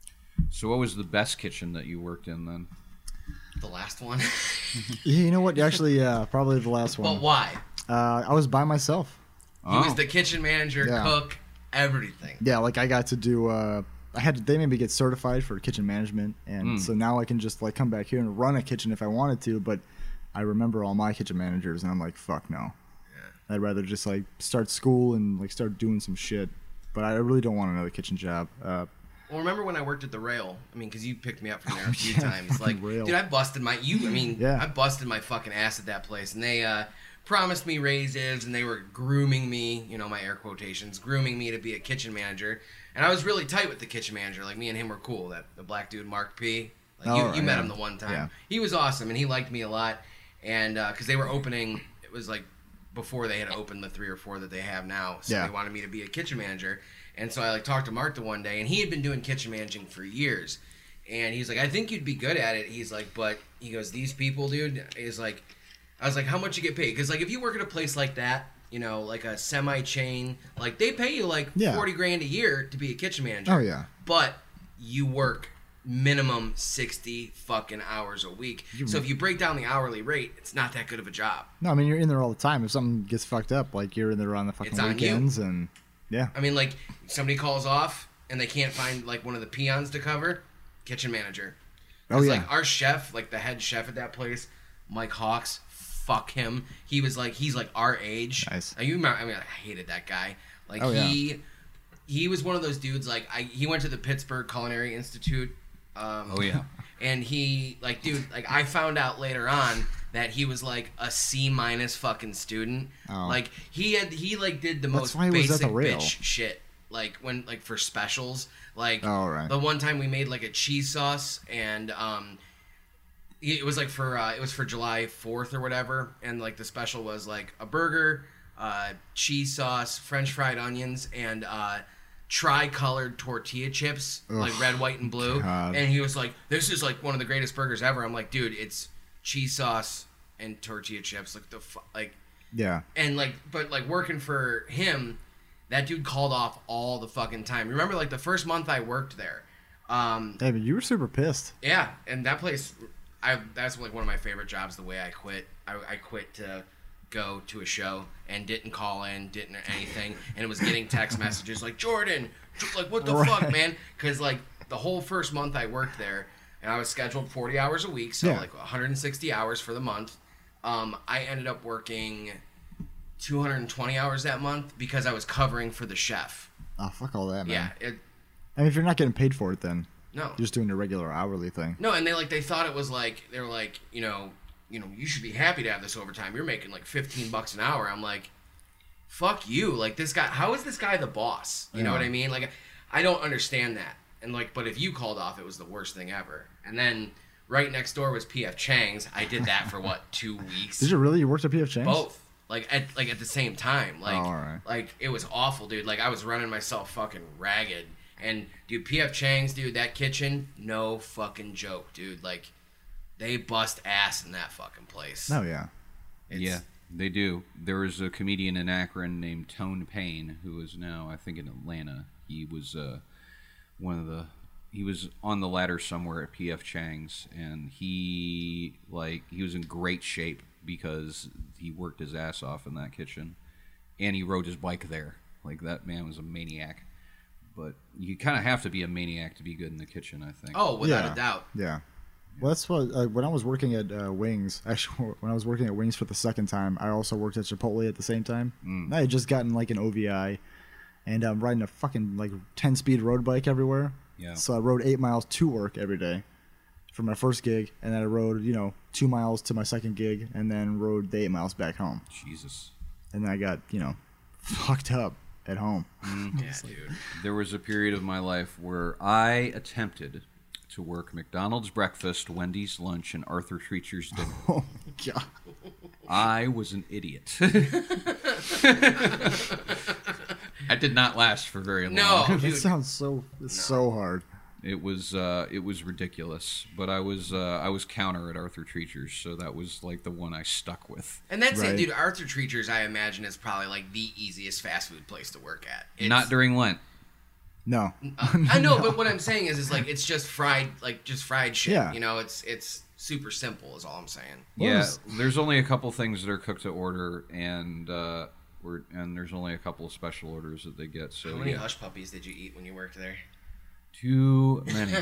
So what was the best kitchen that you worked in then? The last one. Yeah, you know what? Actually, yeah, probably the last one. But why? Uh, I was by myself. He was the kitchen manager, Yeah. cook, everything. Yeah, like I got to do. Uh, I had to, they made me get certified for kitchen management, and so now I can just like come back here and run a kitchen if I wanted to. But I remember all my kitchen managers, and I'm like, fuck no. Yeah. I'd rather just like start school and like start doing some shit. But I really don't want another kitchen job. Uh, Well, remember when I worked at the Rail? I mean, because you picked me up from there a few yeah, times. Like, Rail. dude, I busted my you. I mean, Yeah. I busted my fucking ass at that place, and they uh, promised me raises, and they were grooming me. You know, my air quotations, grooming me to be a kitchen manager. And I was really tight with the kitchen manager. Like me and him were cool. That the black dude, Mark P. Like Oh, you, right, you met yeah. him the one time. Yeah. He was awesome, and he liked me a lot. And because they were opening, it was like before they had opened the three or four that they have now. So Yeah. they wanted me to be a kitchen manager. And so I like talked to Mark the one day, and he had been doing kitchen managing for years. And he's like, I think you'd be good at it. He's like, but he goes, these people, dude, is like, I was like, how much you get paid? Because like if you work at a place like that, you know, like a semi-chain, like they pay you like Yeah. forty grand a year to be a kitchen manager. Oh, yeah. But you work minimum sixty fucking hours a week. So if you break down the hourly rate, it's not that good of a job. no, I mean you're in there all the time. If something gets fucked up, like you're in there on the fucking It's on you. weekends, and yeah, I mean, like, somebody calls off and they can't find, like, one of the peons to cover, kitchen manager. Oh, 'Cause, yeah. like, our chef, like, the head chef at that place, Mike Hawks, fuck him. He was, like, he's, like, our age. Nice. Uh, You remember, I mean, I hated that guy. Like, Oh, yeah. he he was one of those dudes, like, I he went to the Pittsburgh Culinary Institute. Um, Oh yeah. And he, like, dude, like, I found out later on that he was, like, a C minus fucking student. Oh. Like, he had, he, like, did the That's most why he was at basic the Rail. bitch shit. Like, when, like, for specials. Like, Oh, right. the one time we made, like, a cheese sauce, and, um, it was, like, for, uh, it was for July fourth or whatever, and, like, the special was, like, a burger, uh, cheese sauce, French fried onions, and, uh, tri-colored tortilla chips, like red, white, and blue. God. And he was like, this is like one of the greatest burgers ever. I'm like, dude, it's cheese sauce and tortilla chips. Like the fu- like, yeah. and like, but like working for him, that dude called off all the fucking time. Remember, like the first month I worked there. Um, Hey, but you were super pissed. yeah, and that place, I that's like one of my favorite jobs. The way I quit, I, I quit to go to a show and didn't call in, didn't anything, and it was getting text messages like, Jordan, like what the Right. fuck, man? Because like the whole first month I worked there, and I was scheduled forty hours a week, so Yeah. like one hundred sixty hours for the month. Um, I ended up working two hundred twenty hours that month because I was covering for the chef. Oh, fuck all that, man. Yeah, it, I mean, if you're not getting paid for it, then no, you're just doing a regular hourly thing. no, and they like they thought it was like they were like you know you know you should be happy to have this overtime. You're making like fifteen bucks an hour. I'm like, fuck you. Like this guy, how is this guy the boss? You know Yeah. what I mean? Like I don't understand that. And like, but if you called off, it was the worst thing ever. And then right next door was P F Chang's. I did that for what two weeks? Did you really? You worked at P F Chang's? Both. Like at like at the same time. Like Oh, all right. like it was awful, dude. Like I was running myself fucking ragged. And dude, P F Chang's, dude, that kitchen, no fucking joke, dude. Like they bust ass in that fucking place. Oh, yeah. It's, Yeah, they do. There was a comedian in Akron named Tone Payne who is now, I think, in Atlanta. He was uh, one of the. He was on the ladder somewhere at P F Chang's, and he like he was in great shape because he worked his ass off in that kitchen, and he rode his bike there. Like that man was a maniac. But you kind of have to be a maniac to be good in the kitchen, I think. Oh, without yeah. a doubt. Yeah. Well, that's what, uh, when I was working at uh, Wings, actually, when I was working at Wings for the second time, I also worked at Chipotle at the same time. Mm. I had just gotten like an O V I, and I'm riding a fucking like ten speed road bike everywhere. Yeah. So I rode eight miles to work every day for my first gig, and then I rode, you know, two miles to my second gig, and then rode the eight miles back home. Jesus. And then I got, you know, fucked up at home. Yeah, dude. There was a period of my life where I attempted to work McDonald's breakfast, Wendy's lunch, and Arthur Treacher's dinner. Oh, God. I was an idiot. That did not last for very long. No, That dude. sounds so, it's so hard. It was uh, it was ridiculous, but I was uh, I was counter at Arthur Treacher's, so that was like the one I stuck with. And that's Right. it, dude. Arthur Treacher's, I imagine, is probably like the easiest fast food place to work at. It's, Not during Lent. No. I know, but what I'm saying is, is like it's just fried, like just fried shit. Yeah. You know, it's it's super simple, is all I'm saying. What Yeah, was- there's only a couple things that are cooked to order, and uh, we're, and there's only a couple of special orders that they get. So How many yeah. hush puppies did you eat when you worked there? Too many.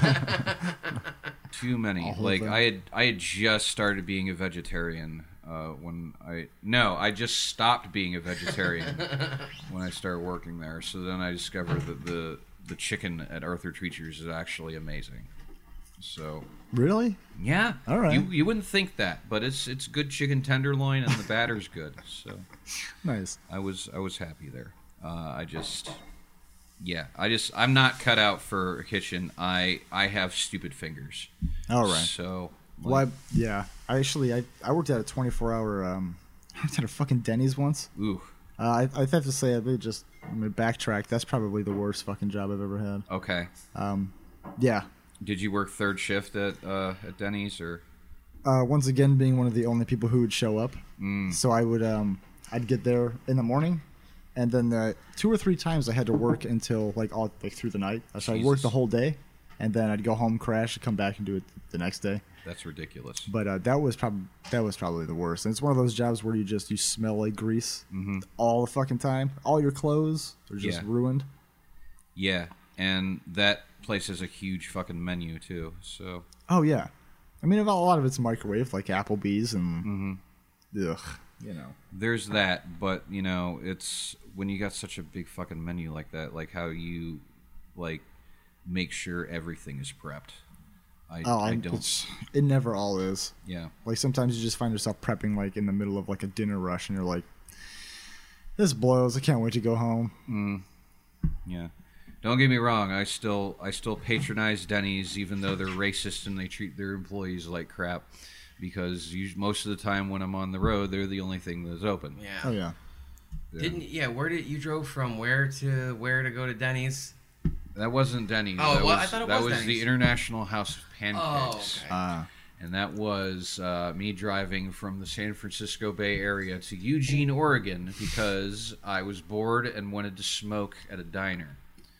Too many. All of Like them. I had I had just started being a vegetarian uh, when I no, I just stopped being a vegetarian when I started working there. So then I discovered that the the chicken at Arthur Treacher's is actually amazing. So Really? yeah. All right. You you wouldn't think that, but it's it's good chicken tenderloin and the batter's good. So Nice. I was I was happy there. Uh, I just yeah, I just I'm not cut out for a kitchen. I I have stupid fingers. All right. So Well, I, yeah. I actually, I, I worked at a twenty-four hour, um, I worked at a fucking Denny's once. ooh, Uh, I, I have to say, I really just, I'm gonna backtrack. That's probably the worst fucking job I've ever had. okay. Yeah. Did you work third shift at uh, at Denny's or? Uh, once again, being one of the only people who would show up. Mm. So I would, um, I'd get there in the morning, and then uh, two or three times I had to work until like all like through the night. So I'd work Jesus. the whole day, and then I'd go home, crash, and come back and do it the next day. That's ridiculous. But uh, that was probably that was probably the worst. And it's one of those jobs where you just you smell like grease Mm-hmm. all the fucking time. All your clothes are just Yeah. ruined. Yeah, and that place has a huge fucking menu too. So Oh yeah, I mean a lot of it's microwave, like Applebee's, and Mm-hmm. ugh, you know. there's that, but you know, it's when you got such a big fucking menu like that, like how you like make sure everything is prepped. I, Oh, I I don't. It's, it never all is. Yeah. Like sometimes you just find yourself prepping like in the middle of like a dinner rush, and you're like, "This blows. I can't wait to go home." Yeah. Don't get me wrong. I still I still patronize Denny's, even though they're racist and they treat their employees like crap. Because us- most of the time when I'm on the road, they're the only thing that's open. Yeah. Oh yeah. Didn't yeah? Where did you drove from? Where to where to go to Denny's? That wasn't Denny's. Oh, that well, was, I thought it that was was Denny's. the International House of Pancakes. Oh, okay. Uh, And that was uh, me driving from the San Francisco Bay Area to Eugene, Oregon, because I was bored and wanted to smoke at a diner.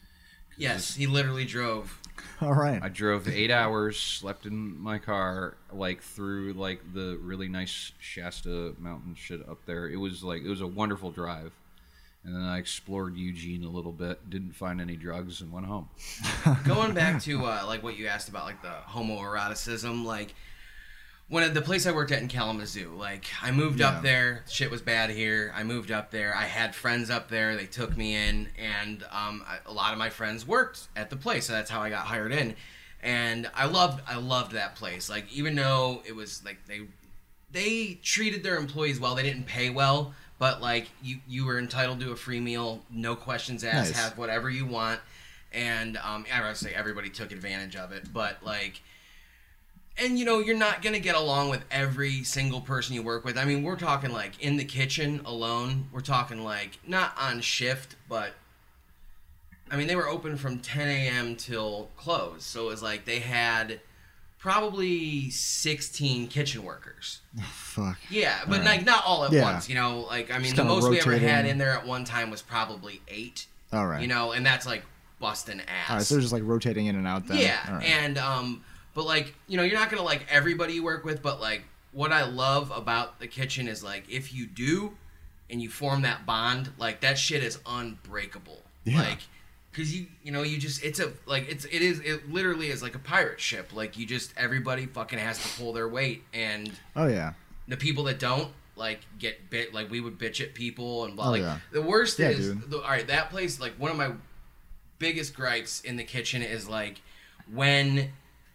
Yes, he literally drove. all right. I drove eight hours, slept in my car, like through like the really nice Shasta mountain shit up there. It was like it was a wonderful drive, And then I explored Eugene a little bit, didn't find any drugs, and went home. Going back to uh, like what you asked about, like the homoeroticism, like when the place I worked at in Kalamazoo, like I moved Yeah. up there, shit was bad here. I moved up there. I had friends up there. They took me in, and um, I, a lot of my friends worked at the place, so that's how I got hired in. And I loved, I loved that place. Like even though it was like they, they treated their employees well. They didn't pay well. But, like, you, you were entitled to a free meal, no questions asked, Nice. have whatever you want. And um, I would say everybody took advantage of it. But, like, and, you know, you're not going to get along with every single person you work with. I mean, we're talking, like, in the kitchen alone. We're talking, like, not on shift, but, I mean, they were open from ten a.m. till close. So it was like they had probably sixteen kitchen workers. Fuck. Yeah, but All like right. not all at Yeah. once, you know. Like I mean, Just the kinda most we ever had rotating. in there at one time was probably eight. All right. You know, and that's like busting ass. All right, so they're just like rotating in and out then. yeah, All right. and um, but like you know, you're not gonna like everybody you work with, but like what I love about the kitchen is like if you do, and you form that bond, like that shit is unbreakable. Yeah. Like. Cause you, you know, you just, it's a, like, it's, it is, it literally is like a pirate ship. Like, you just, everybody fucking has to pull their weight. And Oh yeah. the people that don't, like, get bit, like, we would bitch at people and blah. Oh, like, yeah. the worst Yeah, is, dude. the, all right, that place, like, one of my biggest gripes in the kitchen is, like, when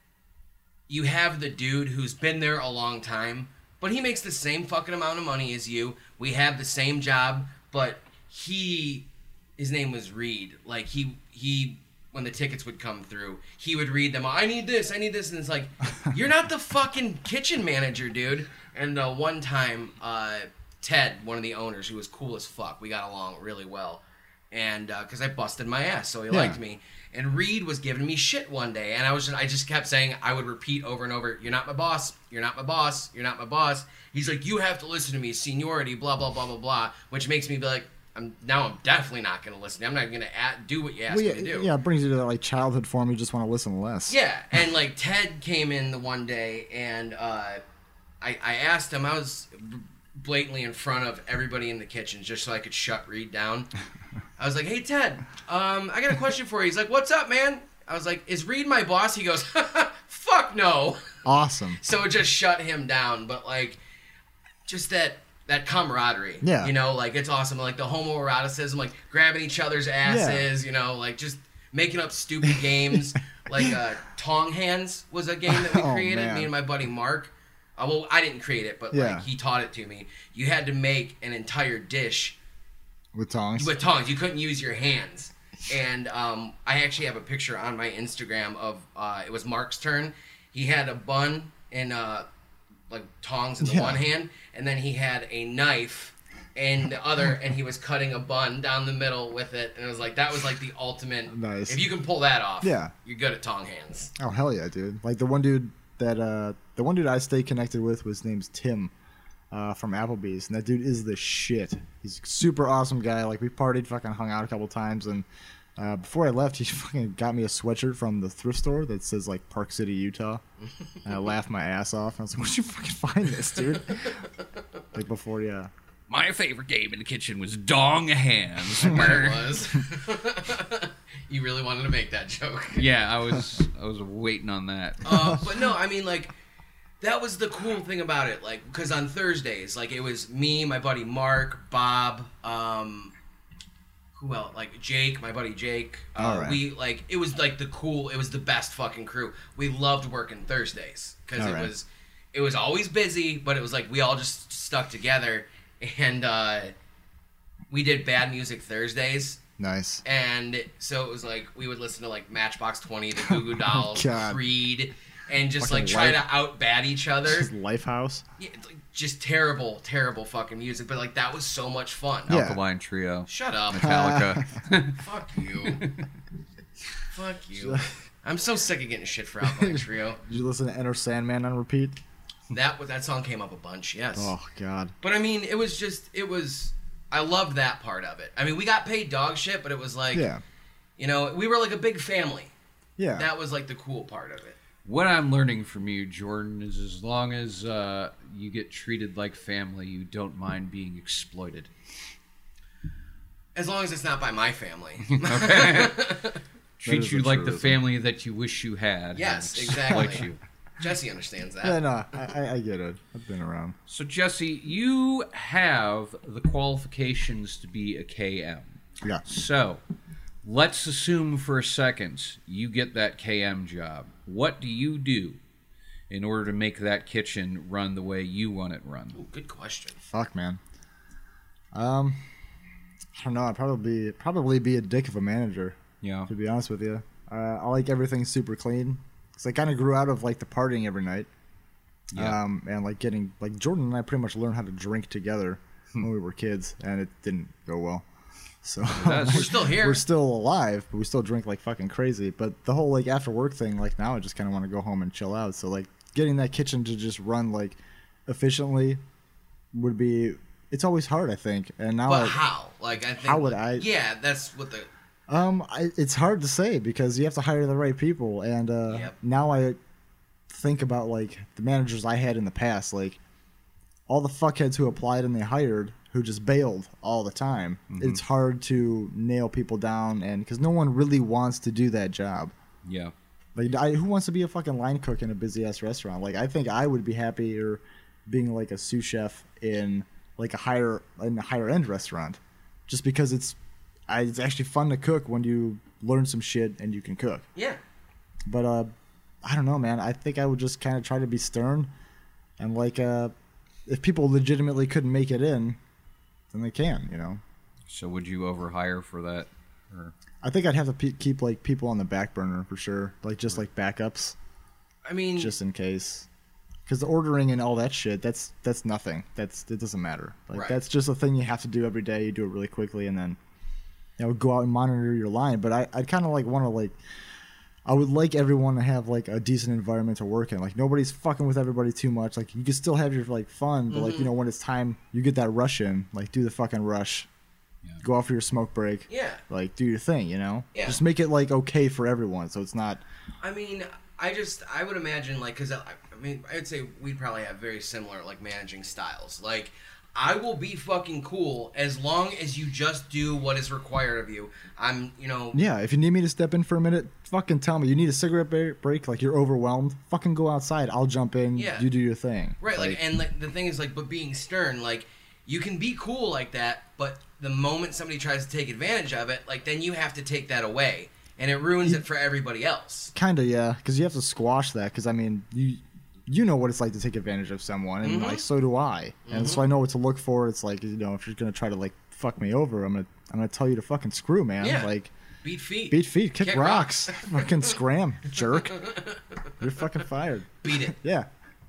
you have the dude who's been there a long time, but he makes the same fucking amount of money as you. We have the same job, but he... His name was Reed. Like, he, he, when the tickets would come through, he would read them. I need this, I need this. And it's like, you're not the fucking kitchen manager, dude. And uh, one time, uh, Ted, one of the owners, who was cool as fuck, we got along really well. And, uh, cause I busted my ass, so he Yeah. liked me. And Reed was giving me shit one day. And I was just, I just kept saying, I would repeat over and over, you're not my boss, you're not my boss, you're not my boss. He's like, you have to listen to me, seniority, blah, blah, blah, blah, blah. Which makes me be like, I'm now I'm definitely not going to listen. I'm not going to do what you asked Well, yeah, me to do. yeah, it brings you to that like childhood form. You just want to listen less. Yeah, and like Ted came in the one day, and uh, I, I asked him. I was blatantly in front of everybody in the kitchen just so I could shut Reed down. I was like, "Hey Ted, um, I got a question for you." He's like, "What's up, man?" I was like, "Is Reed my boss?" He goes, "Fuck no." Awesome. So it just shut him down. But like, just that. That camaraderie, Yeah. you know, like it's awesome. Like the homoeroticism, like grabbing each other's asses, you know, like just making up stupid games. Like uh, Tong Hands was a game that we Oh, created. man. Me and my buddy Mark. Uh, well, I didn't create it, but Yeah. like he taught it to me. You had to make an entire dish With tongs. with tongs. You couldn't use your hands. And um, I actually have a picture on my Instagram of uh, it was Mark's turn. He had a bun and uh, like tongs in the Yeah. one hand, and then he had a knife in the other, and he was cutting a bun down the middle with it. And it was like that was like the ultimate. Nice. If you can pull that off, Yeah. you're good at tong hands. Oh hell yeah, dude! Like the one dude that uh, the one dude I stay connected with was name's Tim, uh, from Applebee's, and that dude is the shit. He's a super awesome guy. Like we partied, fucking hung out a couple times, and uh, before I left, he fucking got me a sweatshirt from the thrift store that says like Park City, Utah. And I laughed my ass off. I was like, "Where'd you fucking find this, dude?" Like before, yeah. My favorite game in the kitchen was Dong Hands. It where- was. You really wanted to make that joke. yeah, I was I was waiting on that. Uh, but no, I mean, like, that was the cool thing about it. Like, because on Thursdays, like, it was me, my buddy Mark, Bob, um, who else? Like, Jake, my buddy Jake. Uh, All right. We, like, it was, like, the cool, it was the best fucking crew. We loved working Thursdays. Because All it right. was, it was always busy, but it was, like, we all just stuck together. And, uh, we did Bad Music Thursdays. Nice. And so it was like we would listen to like Matchbox twenty, the Goo Goo Dolls, God. Creed, and just Fucking like try life- to out bat each other. Just Lifehouse. Yeah, it's, like, just terrible, terrible fucking music. But like that was so much fun. Yeah. Alkaline Trio, Shut up. Metallica. Fuck you. Fuck you. I'm so sick of getting shit for Alkaline Trio. Did you listen to Enter Sandman on repeat? That was that song came up a bunch, yes. Oh God. But I mean, it was just it was. I loved that part of it. I mean, we got paid dog shit, but it was like, Yeah. you know, we were like a big family. Yeah. That was like the cool part of it. What I'm learning from you, Jordan, is as long as uh, you get treated like family, you don't mind being exploited. As long as it's not by my family. Okay. Treat is you a like the truism. family that you wish you had. Yes, and exactly. exploit you. Jesse understands that. Yeah, no, I, I- I get it. I've been around. So, Jesse, you have the qualifications to be a K M. Yeah. So, let's assume for a second you get that K M job. What do you do in order to make that kitchen run the way you want it run? Ooh, good question. Fuck, man. Um, I don't know. I'd probably probably be a dick of a manager. Yeah. To be honest with you, uh, I like everything super clean. Cause I kind of grew out of like the partying every night. Yeah. Um, and like getting like Jordan and I pretty much learned how to drink together when we were kids, and it didn't go well. So That's- We're still here. we're still alive, but we still drink like fucking crazy. But the whole like after work thing, like now I just kind of want to go home and chill out. So like getting that kitchen to just run like efficiently would be. It's always hard, I think. And now, But I, how? Like, I think. How would I- Yeah, that's what the. um, I, it's hard to say because you have to hire the right people. And uh, Yep. now I think about like the managers I had in the past, like all the fuckheads who applied and they hired who just bailed all the time. Mm-hmm. It's hard to nail people down, and because no one really wants to do that job. Yeah. Like, I, who wants to be a fucking line cook in a busy ass restaurant? Like, I think I would be happier being like a sous chef in like a higher in a higher end restaurant, just because it's I, it's actually fun to cook when you learn some shit and you can cook. Yeah. But uh, I don't know, man. I think I would just kind of try to be stern, and like uh, if people legitimately couldn't make it in, then they can, you know. So, would you overhire for that? Or I think I'd have to pe- keep like people on the back burner for sure, like just like backups, I mean, just in case. Because the ordering and all that shit, that's that's nothing. That's it doesn't matter. Like Right. that's just a thing you have to do every day. You do it really quickly, and then you know go out and monitor your line. But I I'd kind of like want to like I would like everyone to have like a decent environment to work in. Like nobody's fucking with everybody too much. Like you can still have your like fun, but like you know when it's time, you get that rush in. Like do the fucking rush. Go out for your smoke break. Yeah. Like do your thing. You know. Yeah. Just make it like okay for everyone, so it's not. I mean, I just, I would imagine, like, because, I, I mean, I'd say we'd probably have very similar, like, managing styles. Like, I will be fucking cool as long as you just do what is required of you. I'm, you know... Yeah, if you need me to step in for a minute, fucking tell me. You need a cigarette ba- break, like you're overwhelmed, fucking go outside. I'll jump in. Yeah. You do your thing. Right, like, and like, the thing is, like, but being stern, like, you can be cool like that, but the moment somebody tries to take advantage of it, like, then you have to take that away. And it ruins it for everybody else. Kind of, yeah, because you have to squash that. Because I mean, you you know what it's like to take advantage of someone, and Mm-hmm. like so do I. And so I know what to look for. It's like, you know, if you're gonna try to like fuck me over, I'm gonna I'm gonna tell you to fucking screw, man. Yeah. Like Beat feet. beat feet, kick, Kick rocks, rocks. fucking scram, jerk. You're fucking fired. Beat it. Yeah.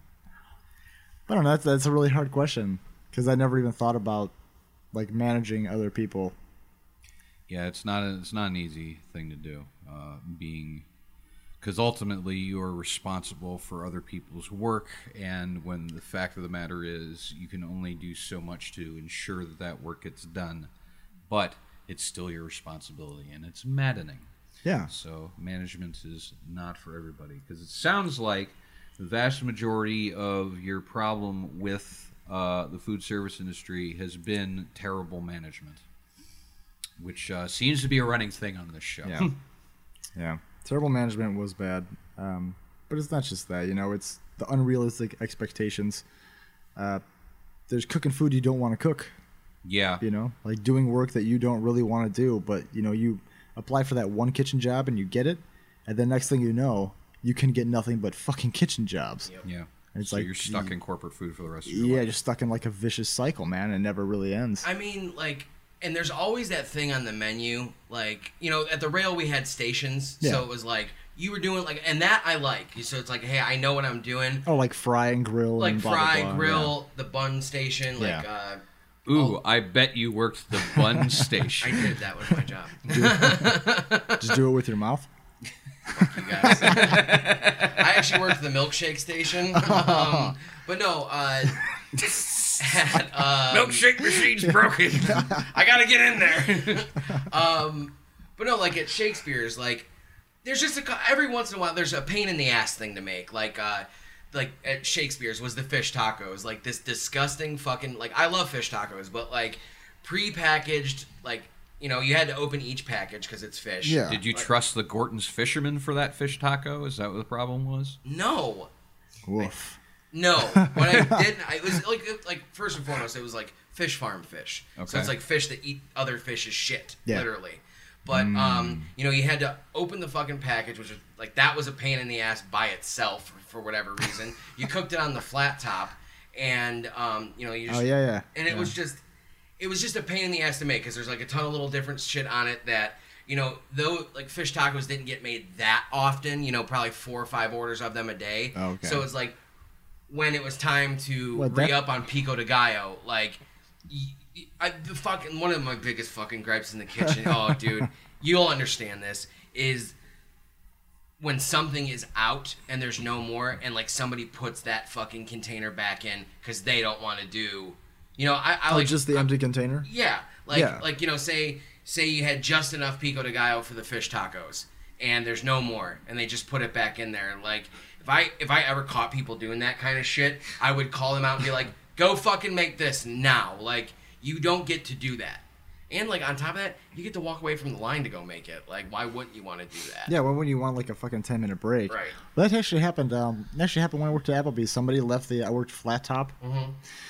I don't know. That's that's a really hard question because I never even thought about like managing other people. yeah, it's not a, it's not an easy thing to do. Uh, being because ultimately you are responsible for other people's work, and when the fact of the matter is you can only do so much to ensure that that work gets done, but it's still your responsibility, and it's maddening. Yeah. So management is not for everybody, because it sounds like the vast majority of your problem with uh, the food service industry has been terrible management, which uh, seems to be a running thing on this show. Yeah. Yeah. Terrible management was bad. Um, but it's not just that, you know, it's the unrealistic expectations. Uh, there's cooking food you don't want to cook, Yeah. you know, like doing work that you don't really want to do, but, you know, you apply for that one kitchen job and you get it, and then next thing you know, you can get nothing but fucking kitchen jobs. Yeah. And it's so like you're stuck in corporate food for the rest of your Yeah, life. you're stuck in like a vicious cycle, man. It never really ends. I mean, like, and there's always that thing on the menu, like, you know, at the rail we had stations, Yeah. so it was like you were doing like, and that I like. So it's like, hey, I know what I'm doing. Oh, like fry and grill, Like and blah, fry, blah, blah. grill, the bun station, like, Yeah. uh, Ooh, I bet you worked the bun I station. did. That was my job. Yeah. Just do it with your mouth. You guys. I actually worked the milkshake station, um, but no. Uh, at, um, Milkshake machine's broken. I gotta get in there. um, but no, like at Shakespeare's, like there's just a cou- every once in a while there's a pain in the ass thing to make. Like, uh, like at Shakespeare's was the fish tacos, like this disgusting fucking like I love fish tacos, but like pre-packaged like you know, you had to open each package because it's fish. Yeah. Did you trust the Gorton's fisherman for that fish taco? Is that what the problem was? No. Woof. No. What I did, I it was like, it- like first and foremost, it was like fish farm fish. So Okay. it's like fish that eat other fish's shit, Yeah. literally. But, um, you know, you had to open the fucking package, which was, like, that was a pain in the ass by itself for, for whatever reason. You cooked it on the flat top, and, um, you know, you just... Oh, yeah, yeah. And it Yeah. was just... It was just a pain in the ass to make, because there's, like, a ton of little different shit on it that, you know, though, like, fish tacos didn't get made that often, you know, probably four or five orders of them a day. Oh, okay. So it's like, when it was time to What, that- re-up on Pico de Gallo, like... Y- I, the fucking one of my biggest fucking gripes in the kitchen. Oh, dude, you'll understand this. Is when something is out and there's no more, and like somebody puts that fucking container back in because they don't want to do. You know, I, I Oh, like just the I- empty container? Yeah, like Yeah. like you know, say say you had just enough Pico de Gallo for the fish tacos, and there's no more, and they just put it back in there. Like if I if I ever caught people doing that kind of shit, I would call them out and be like, "Go fucking make this now!" Like. You don't get to do that. And, like, on top of that, you get to walk away from the line to go make it. Like, why wouldn't you want to do that? Yeah, when would you want like a fucking ten minute break? Right. Well, that actually happened. Um, that actually happened when I worked at Applebee's. Somebody left the. I worked flat top. Mm-hmm.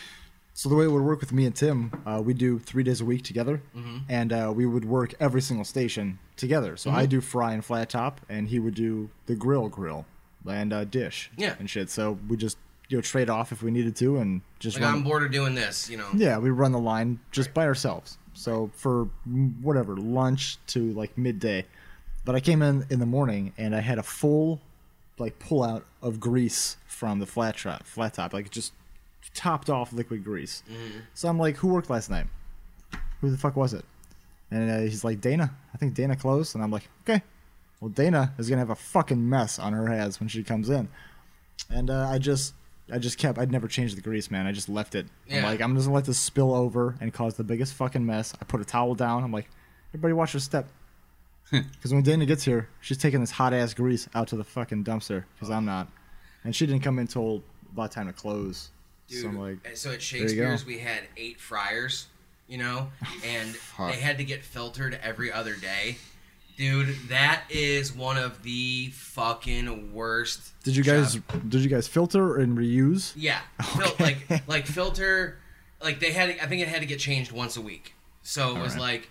So the way it would work with me and Tim, uh, we do three days a week together, Mm-hmm. and uh, we would work every single station together. So Mm-hmm. I do fry and flat top, and he would do the grill grill and uh, dish. Yeah. And shit. So we just you know trade off if we needed to, and just Like, run. I'm bored of doing this, you know. Yeah, we run the line just by ourselves. So for mm, whatever lunch to like midday, but I came in in the morning and I had a full like pull out of grease from the flat top, flat top, like just topped off liquid grease. Mm-hmm. So I'm like, who worked last night? Who the fuck was it? And uh, he's like, Dana. I think Dana closed, and I'm like, okay. Well, Dana is gonna have a fucking mess on her hands when she comes in, and uh, I just. I just kept, I'd never changed the grease, man. I just left it. I'm Yeah. like, I'm just gonna let this spill over and cause the biggest fucking mess. I put a towel down. I'm like, everybody watch your step. Because when Dana gets here, she's taking this hot ass grease out to the fucking dumpster, because I'm not. And she didn't come in until about time to close. Dude, so I'm like, so at you go. Shakespeare's, we had eight fryers, you know, and Fuck. they had to get filtered every other day. Dude, that is one of the fucking worst. did you guys, jobs. did you guys filter and reuse? Yeah, Fil- like like filter, like they had. I think it had to get changed once a week. So it was right. like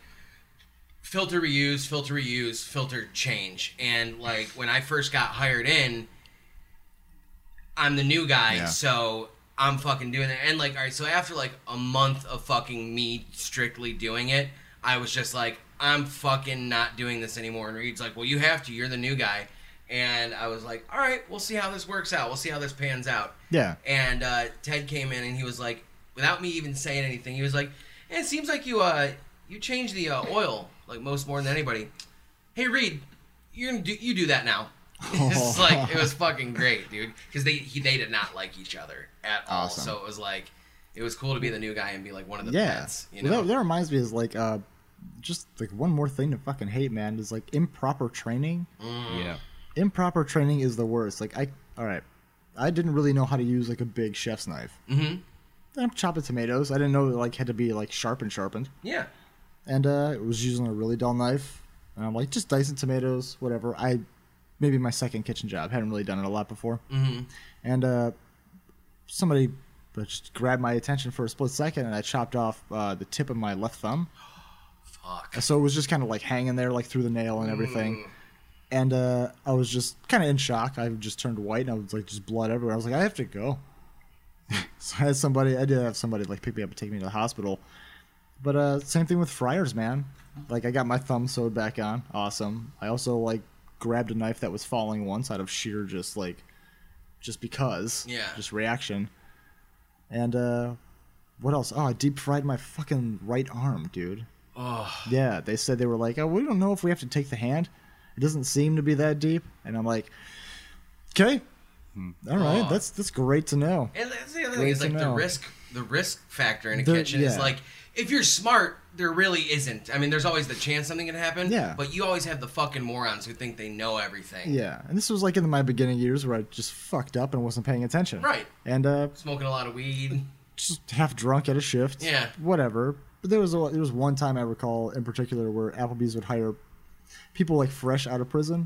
filter reuse, filter reuse, filter change. And like when I first got hired in, I'm the new guy, Yeah. so I'm fucking doing it. And like, all right, so after like a month of fucking me strictly doing it, I was just like, I'm fucking not doing this anymore. And Reed's like, well, you have to. You're the new guy. And I was like, all right, we'll see how this works out. We'll see how this pans out. Yeah. And uh, Ted came in and he was like, without me even saying anything, he was like, eh, it seems like you uh you changed the uh, oil like most more than anybody. Hey Reed, you're gonna do you do that now? It's like it was fucking great, dude, because they he, they did not like each other at all. Awesome. So it was like it was cool to be the new guy and be like one of the Yeah. pets. You Well, know? that, that reminds me is like, uh, just like one more thing to fucking hate, man, is like improper training. Yeah. Improper training is the worst. Like I, all right, I didn't really know how to use like a big chef's knife. Mm-hmm. I'm chopping tomatoes. I didn't know it like had to be like sharp and sharpened. Yeah. And uh, it was using a really dull knife. And I'm like just dicing tomatoes, whatever. I maybe my second kitchen job. Hadn't really done it a lot before. Mm-hmm. And uh, somebody just grabbed my attention for a split second, and I chopped off uh, the tip of my left thumb. Fuck. So it was just kind of like hanging there, like through the nail and everything. And uh, I was just kind of in shock. I just turned white, and I was like, just blood everywhere. I was like, I have to go. So I had somebody, I did have somebody like pick me up and take me to the hospital. But uh, same thing with fryers, man. Like I got my thumb sewed back on, awesome. I also like grabbed a knife that was falling once out of sheer just like, just because, Yeah. just reaction. And uh, what else? Oh, I deep fried my fucking right arm, dude. Oh. Yeah, they said they were like, oh, we don't know if we have to take the hand. It doesn't seem to be that deep. And I'm like, okay, all right, Oh. that's that's great to know. And that's the other thing Great is to like the know. risk the risk factor in a The- kitchen is yeah. like if you're smart, there really isn't. I mean, there's always the chance something can happen. Yeah. But you always have the fucking morons who think they know everything. Yeah, and this was like in my beginning years where I just fucked up and wasn't paying attention. Right. And uh, Smoking a lot of weed. just half drunk at a shift. Yeah. Whatever. But there was a, there was one time I recall in particular where Applebee's would hire people like fresh out of prison.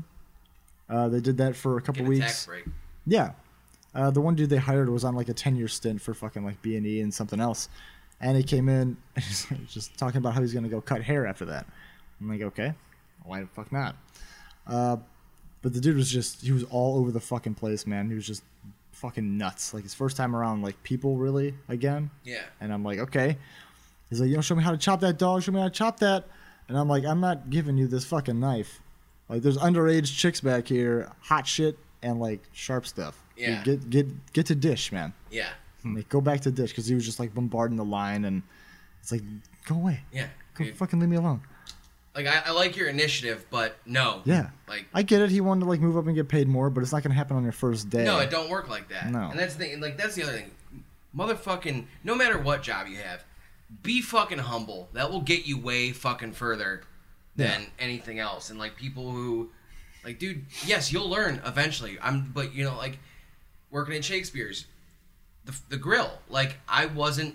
Uh, they did that for a couple Get a weeks. tax break. Yeah. Uh, the one dude they hired was on like a ten-year stint for fucking like B and E and something else. And he came in and he's just talking about how he's going to go cut hair after that. I'm like, okay, why the fuck not? Uh, but the dude was just, he was all over the fucking place, man. He was just fucking nuts. Like his first time around, like people really again. Yeah. And I'm like, okay. He's like, you know, show me how to chop that dog. Show me how to chop that. And I'm like, I'm not giving you this fucking knife. Like, there's underage chicks back here, hot shit, and like sharp stuff. Yeah. Like, get get get to dish, man. Yeah. Like, go back to dish because he was just like bombarding the line, and it's like, go away. Yeah. Go Dude. fucking leave me alone. Like I, I like your initiative, but no. Yeah. Like I get it. He wanted to like move up and get paid more, but it's not gonna happen on your first day. no, it don't work like that. No. And that's the thing. Like that's the other thing. Motherfucking, no matter what job you have, be fucking humble. That will get you way fucking further than Yeah. anything else. And like people who, like, dude, yes, you'll learn eventually. I'm, but you know, like working at Shakespeare's, the the grill. Like I wasn't,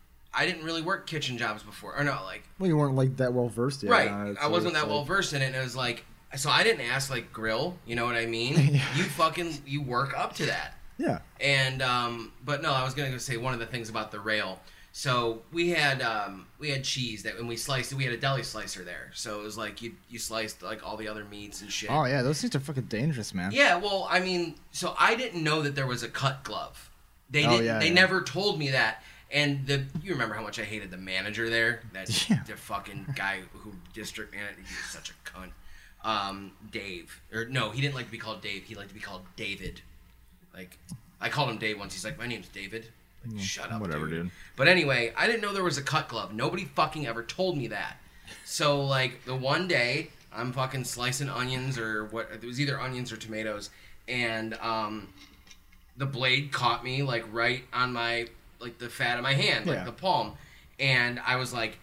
I didn't really work kitchen jobs before, or no, like. Well, you weren't like that well versed yet. Right. on it, I so wasn't it's that like- well versed in it, and it was like, so I didn't ask like grill. You know what I mean? You fucking you work up to that. Yeah. And um, but no, I was gonna go say one of the things about the rail. So we had um, we had cheese that when we sliced it, we had a deli slicer there. So it was like you you sliced like all the other meats and shit. Oh yeah, those things are fucking dangerous, man. Yeah, well, I mean, so I didn't know that there was a cut glove. They Oh, didn't. yeah, they yeah. never told me that. And the you remember how much I hated the manager there? That Yeah. the fucking guy who district manager. He was such a cunt. Um, Dave, or no, he didn't like to be called Dave. He liked to be called David. Like I called him Dave once. He's like, my name's David. Like, shut up, whatever, dude. dude. But anyway, I didn't know there was a cut glove. Nobody fucking ever told me that. So like the one day I'm fucking slicing onions or what? It was either onions or tomatoes, and um, the blade caught me like right on my like the fat of my hand, like Yeah. the palm, and I was like,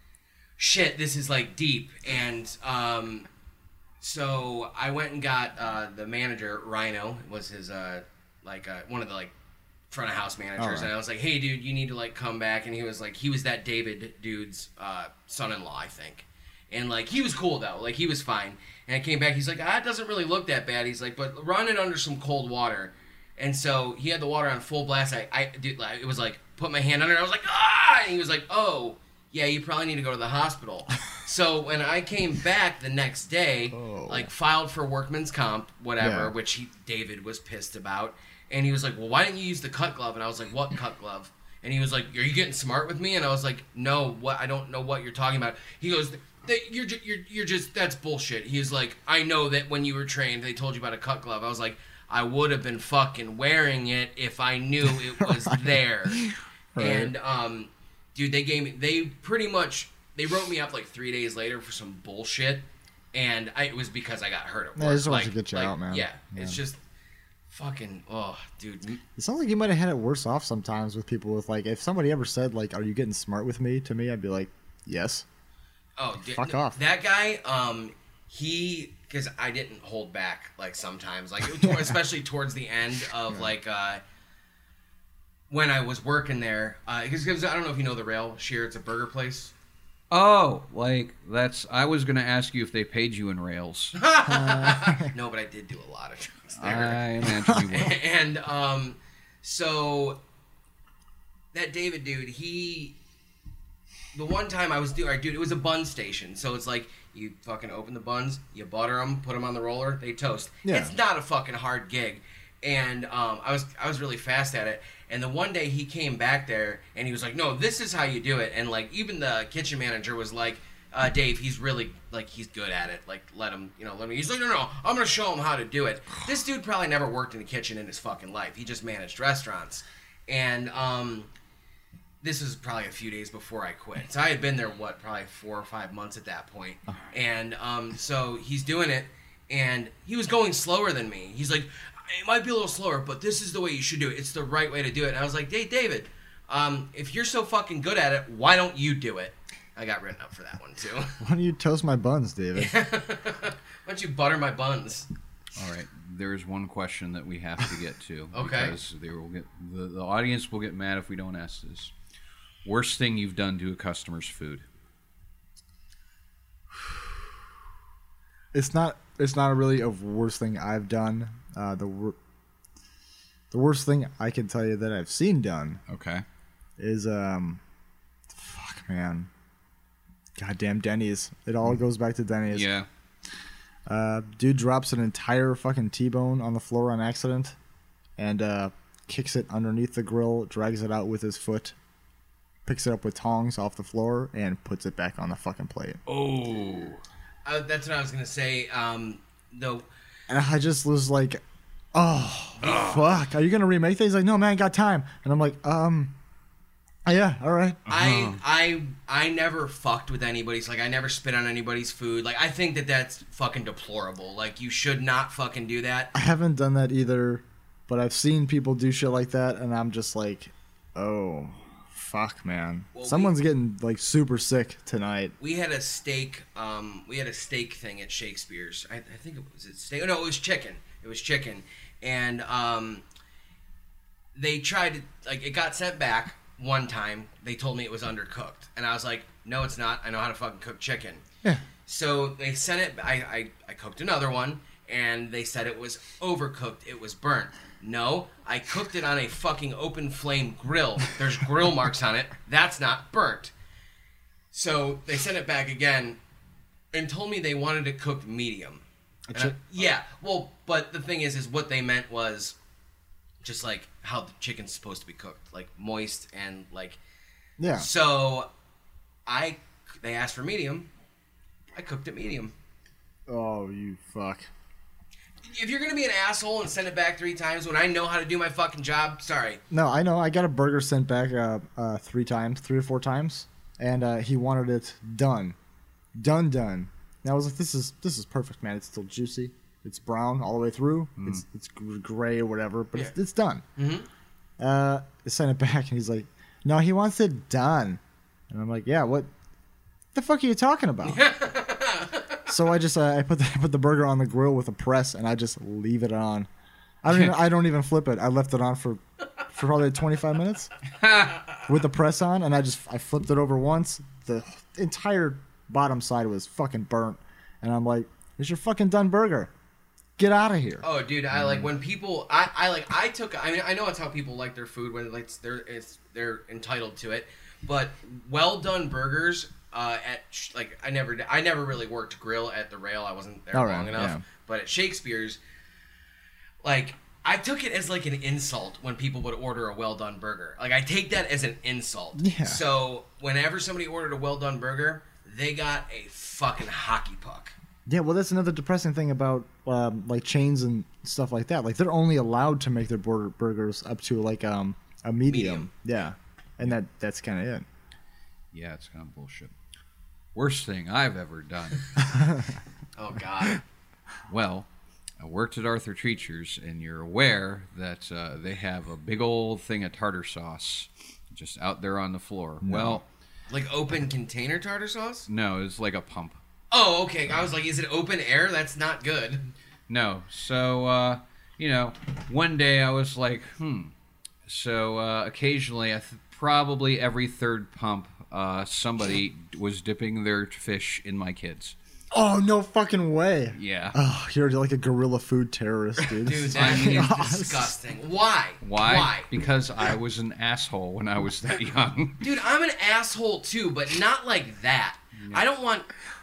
shit, this is like deep, and um, so I went and got uh, the manager, Rhino, was his uh, like uh, one of the like front of house managers, Alright. and I was like, hey dude, you need to like come back, and he was like, he was that David dude's uh, son-in-law, I think, and like he was cool though, like he was fine, and I came back, he's like, ah, it doesn't really look that bad, he's like, but run it under some cold water. And so he had the water on full blast. I, I dude, like, it was like put my hand under it. I was like, ah! And he was like, oh, yeah, you probably need to go to the hospital. So when I came back the next day, Oh. like filed for workman's comp, whatever, Yeah. which he David was pissed about, and he was like, well, why didn't you use the cut glove? And I was like, what cut glove? And he was like, are you getting smart with me? And I was like, no, what? I don't know what you're talking about. He goes, they, you're, ju- you're, you're just that's bullshit. He was like, I know that when you were trained, they told you about a cut glove. I was like, I would have been fucking wearing it if I knew it was there. Right. And um, dude, they gave me they pretty much they wrote me up like three days later for some bullshit, and I, it was because I got hurt at work. Yeah, they just wanted like, to get you like, out, man. Yeah, Yeah. it's just fucking oh, dude. It sounds like you might have had it worse off sometimes with people with like, if somebody ever said like, "Are you getting smart with me?" to me, I'd be like, "Yes." Oh, dude, Fuck off. That guy, um, he because I didn't hold back like sometimes, like especially towards the end of like uh, when I was working there. Because I don't know if you know the Rail Shear. It's a burger place. Oh, like that's. I was going to ask you if they paid you in rails. No, but I did do a lot of drugs there. I imagine you will. And um, so that David dude, he the one time I was doing, right, dude, it was a bun station. So it's like you fucking open the buns, you butter them, put them on the roller, they toast. Yeah. It's not a fucking hard gig. And um, I was I was really fast at it. And the one day he came back there and he was like, "No, this is how you do it." And like even the kitchen manager was like, uh, "Dave, he's really like he's good at it. Like let him, you know, let me." He's like, "No, no, I'm gonna show him how to do it." This dude probably never worked in a kitchen in his fucking life. He just managed restaurants. And um, this was probably a few days before I quit. So I had been there what probably four or five months at that point. And um, so he's doing it, and he was going slower than me. He's like, "It might be a little slower, but this is the way you should do it. It's the right way to do it." And I was like, "Hey, David, um, if you're so fucking good at it, why don't you do it?" I got written up for that one, too. Why don't you toast my buns, David? Why don't you butter my buns? All right, there's one question that we have to get to. Okay. Because they will get the, the audience will get mad if we don't ask this. Worst thing you've done to a customer's food. It's not. It's not really a worst thing I've done. Uh, the wor- the worst thing I can tell you that I've seen done. Okay. Is um, fuck man, goddamn Denny's. It all goes back to Denny's. Yeah. Uh, dude drops an entire fucking T-bone on the floor on accident, and uh, kicks it underneath the grill, drags it out with his foot, picks it up with tongs off the floor, and puts it back on the fucking plate. Oh. Uh, that's what I was gonna say. Um, the And I just was like, "Oh, Ugh. fuck! Are you gonna remake these?" He's like, "No, man, I got time." And I'm like, "Um, yeah, all right." I I I never fucked with anybody's. Like, I never spit on anybody's food. Like, I think that that's fucking deplorable. Like, you should not fucking do that. I haven't done that either, but I've seen people do shit like that, and I'm just like, "Oh, fuck, man! Well, Someone's we, getting like super sick tonight." We had a steak. Um, we had a steak thing at Shakespeare's. I, I think it was it steak. No, it was chicken. It was chicken, and um, they tried to like it got sent back one time. They told me it was undercooked, and I was like, "No, it's not. I know how to fucking cook chicken." Yeah. So they sent it. I I, I cooked another one, and they said it was overcooked. It was burnt. No, I cooked it on a fucking open flame grill. There's grill marks on it. That's not burnt. So they sent it back again and told me they wanted it cooked medium. And I, yeah, well, but the thing is, is what they meant was just like how the chicken's supposed to be cooked, like moist and like. Yeah. So I, they asked for medium. I cooked it medium. Oh, you fuck. If you're going to be an asshole and send it back three times when I know how to do my fucking job, sorry. No, I know. I got a burger sent back uh, uh, three times, three or four times, and uh, he wanted it done. Done, done. And I was like, this is this is perfect, man. It's still juicy. It's brown all the way through. Mm. It's it's gray or whatever, but yeah. it's, it's done. Mm-hmm. Uh, I sent it back, and he's like, no, he wants it done. And I'm like, yeah, what the fuck are you talking about? So I just uh, I put the I put the burger on the grill with a press, and I just leave it on. I don't even, I don't even flip it. I left it on for for probably twenty-five minutes with the press on, and I just I flipped it over once. The entire bottom side was fucking burnt, and I'm like, "It's your fucking done burger. Get out of here." Oh, dude, I like when people I, I like I took I mean I know it's how people like their food when it's they're it's they're entitled to it, but well done burgers. Uh, at like I never I never really worked grill at the Rail. I wasn't there All long right, enough. yeah. But at Shakespeare's, like I took it as like an insult when people would order a well done burger. Like I take that as an insult. Yeah. So whenever somebody ordered a well done burger, they got a fucking hockey puck. Yeah, well, that's another depressing thing about um, like chains and stuff like that. Like they're only allowed to make their burger burgers up to like um a medium. medium. Yeah, and that that's kind of it. Yeah, it's kind of bullshit. Worst thing I've ever done. Oh, God. Well, I worked at Arthur Treacher's, and you're aware that uh, they have a big old thing of tartar sauce just out there on the floor. No. Well, like open container tartar sauce? No, it's like a pump. Oh, okay. I was like, is it open air? That's not good. No. So, uh, you know, one day I was like, hmm. So uh, occasionally, I th- probably every third pump, Uh, somebody was dipping their fish in my kids. Oh, no fucking way. Yeah. Oh, you're like a guerrilla food terrorist, dude. Dude, that is disgusting. Why? Why? Why? Because I was an asshole when I was that young. Dude, I'm an asshole too, but not like that. Yeah. I don't want...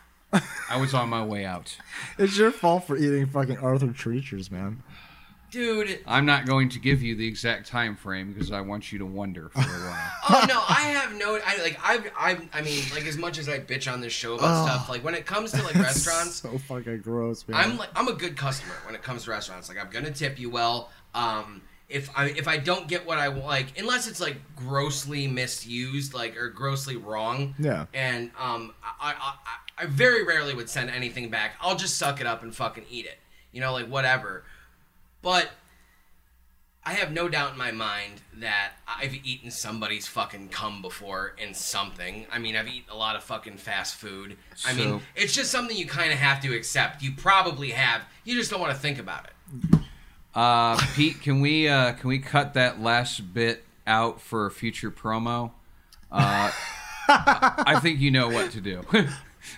I was on my way out. It's your fault for eating fucking Arthur Treacher's, man. Dude, I'm not going to give you the exact time frame because I want you to wonder for a while. Oh no, I have no. I like. I've. I. I mean, like as much as I bitch on this show about oh, stuff, like when it comes to like restaurants, so fucking gross, man. I'm like, I'm a good customer when it comes to restaurants. Like I'm gonna tip you well. Um, if I if I don't get what I like, unless it's like grossly misused, like or grossly wrong. Yeah. And um, I I, I very rarely would send anything back. I'll just suck it up and fucking eat it. You know, like whatever. But I have no doubt in my mind that I've eaten somebody's fucking cum before in something. I mean, I've eaten a lot of fucking fast food. I so, mean, it's just something you kind of have to accept. You probably have. You just don't want to think about it. Uh, Pete, can we uh, can we cut that last bit out for a future promo? Uh, I think you know what to do. Go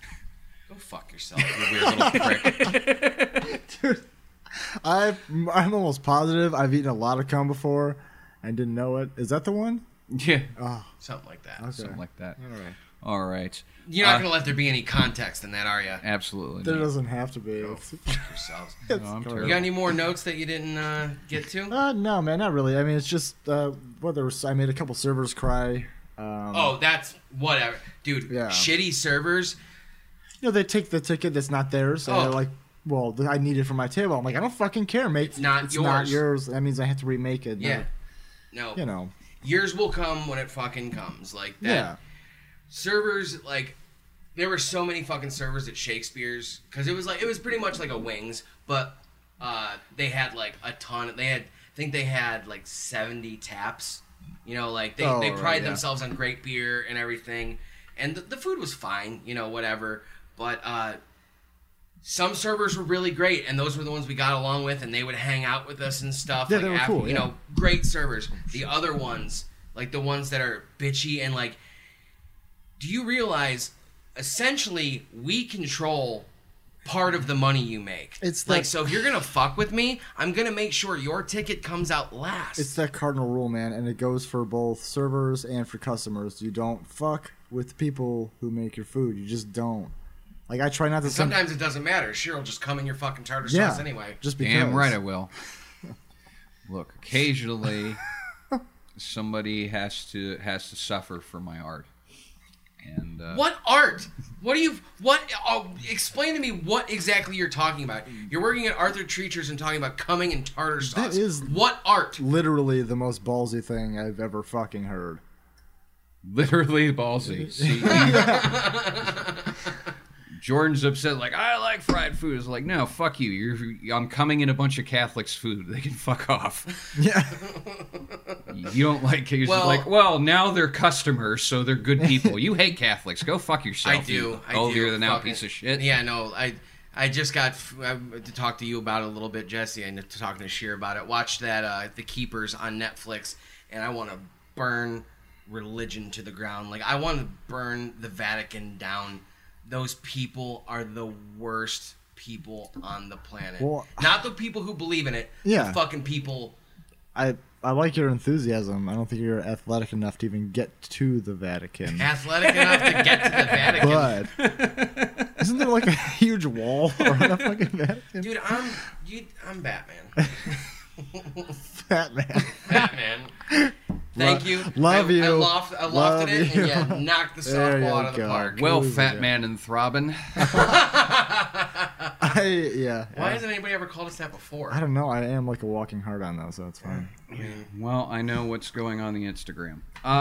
fuck yourself, you weird little prick. Dude, I've, I'm almost positive I've eaten a lot of cum before and didn't know it. Is that the one? Yeah. Oh, Something like that. okay. Something like that. All right. All right. You're not Uh, going to let there be any context in that, are you? Absolutely. There not. doesn't have to be. Go It's, fuck yourselves. No, I'm it's- You terrible. got any more notes that you didn't uh, get to? Uh, no, man, not really. I mean, it's just uh, whether it's, I made a couple servers cry. Um, Oh, that's whatever. Dude, Yeah. shitty servers. you know, they take the ticket that's not theirs, and Oh. they're like, "Well, th- I need it for my table." I'm like, "I don't fucking care, mate. It's not it's not yours." yours. That means I have to remake it." Yeah. No. You know. Yours will come when it fucking comes. Like that. Yeah. Servers, like, there were so many fucking servers at Shakespeare's because it was like it was pretty much like a Wings, but uh, they had like a ton. They had, I think they had like seventy taps. You know, like they, Oh, they right, pride yeah. themselves on great beer and everything, and the, the food was fine. You know, whatever. But uh, some servers were really great, and those were the ones we got along with, and they would hang out with us and stuff. Yeah, like they were after, cool, You yeah. know, great servers. The other ones, like the ones that are bitchy and like, do you realize, essentially, we control part of the money you make. It's like, that- so if you're gonna fuck with me, I'm gonna make sure your ticket comes out last. It's that cardinal rule, man, and it goes for both servers and for customers. You don't fuck with people who make your food. You just don't. Like, I try not to. send- Sometimes it doesn't matter. She'll just come in your fucking tartar yeah, sauce anyway. Just because. Damn right I will. Look, occasionally somebody has to has to suffer for my art. And uh, What art? What do you? What? Oh, explain to me what exactly you're talking about. You're working at Arthur Treacher's and talking about coming in tartar sauce. That is- what art? Literally the most ballsy thing I've ever fucking heard. literally ballsy. See, Jordan's upset, like, I like fried food. It's like, no, fuck you. You're, I'm coming in a bunch of Catholics' food. They can fuck off. Yeah. You don't like, you're Well- just like, well, now they're customers, so they're good people. You hate Catholics. Go fuck yourself. I do. You I holier do. than thou Fucking- piece of shit. Yeah, no, I I just got uh, to talk to you about it a little bit, Jesse, and to talking to Sheer about it. Watched that uh, The Keepers on Netflix, and I want to burn religion to the ground. Like, I want to burn the Vatican down. Those people are the worst people on the planet. Well, Not the people who believe in it. Yeah. The fucking people. I I like your enthusiasm. I don't think you're athletic enough to even get to the Vatican. Athletic enough to get to the Vatican. But isn't there like a huge wall around the fucking Vatican? Dude, I'm you, I'm Batman. Batman. Batman. Thank you. love I, you. I, loft, I lofted Love it you. and you knocked the There you softball out of the go. park. Well, Who's fat that? man and throbbing. I yeah. Why yeah. hasn't anybody ever called us that before? I don't know. I am like a walking hard on though, so it's fine. Well, I know what's going on the Instagram.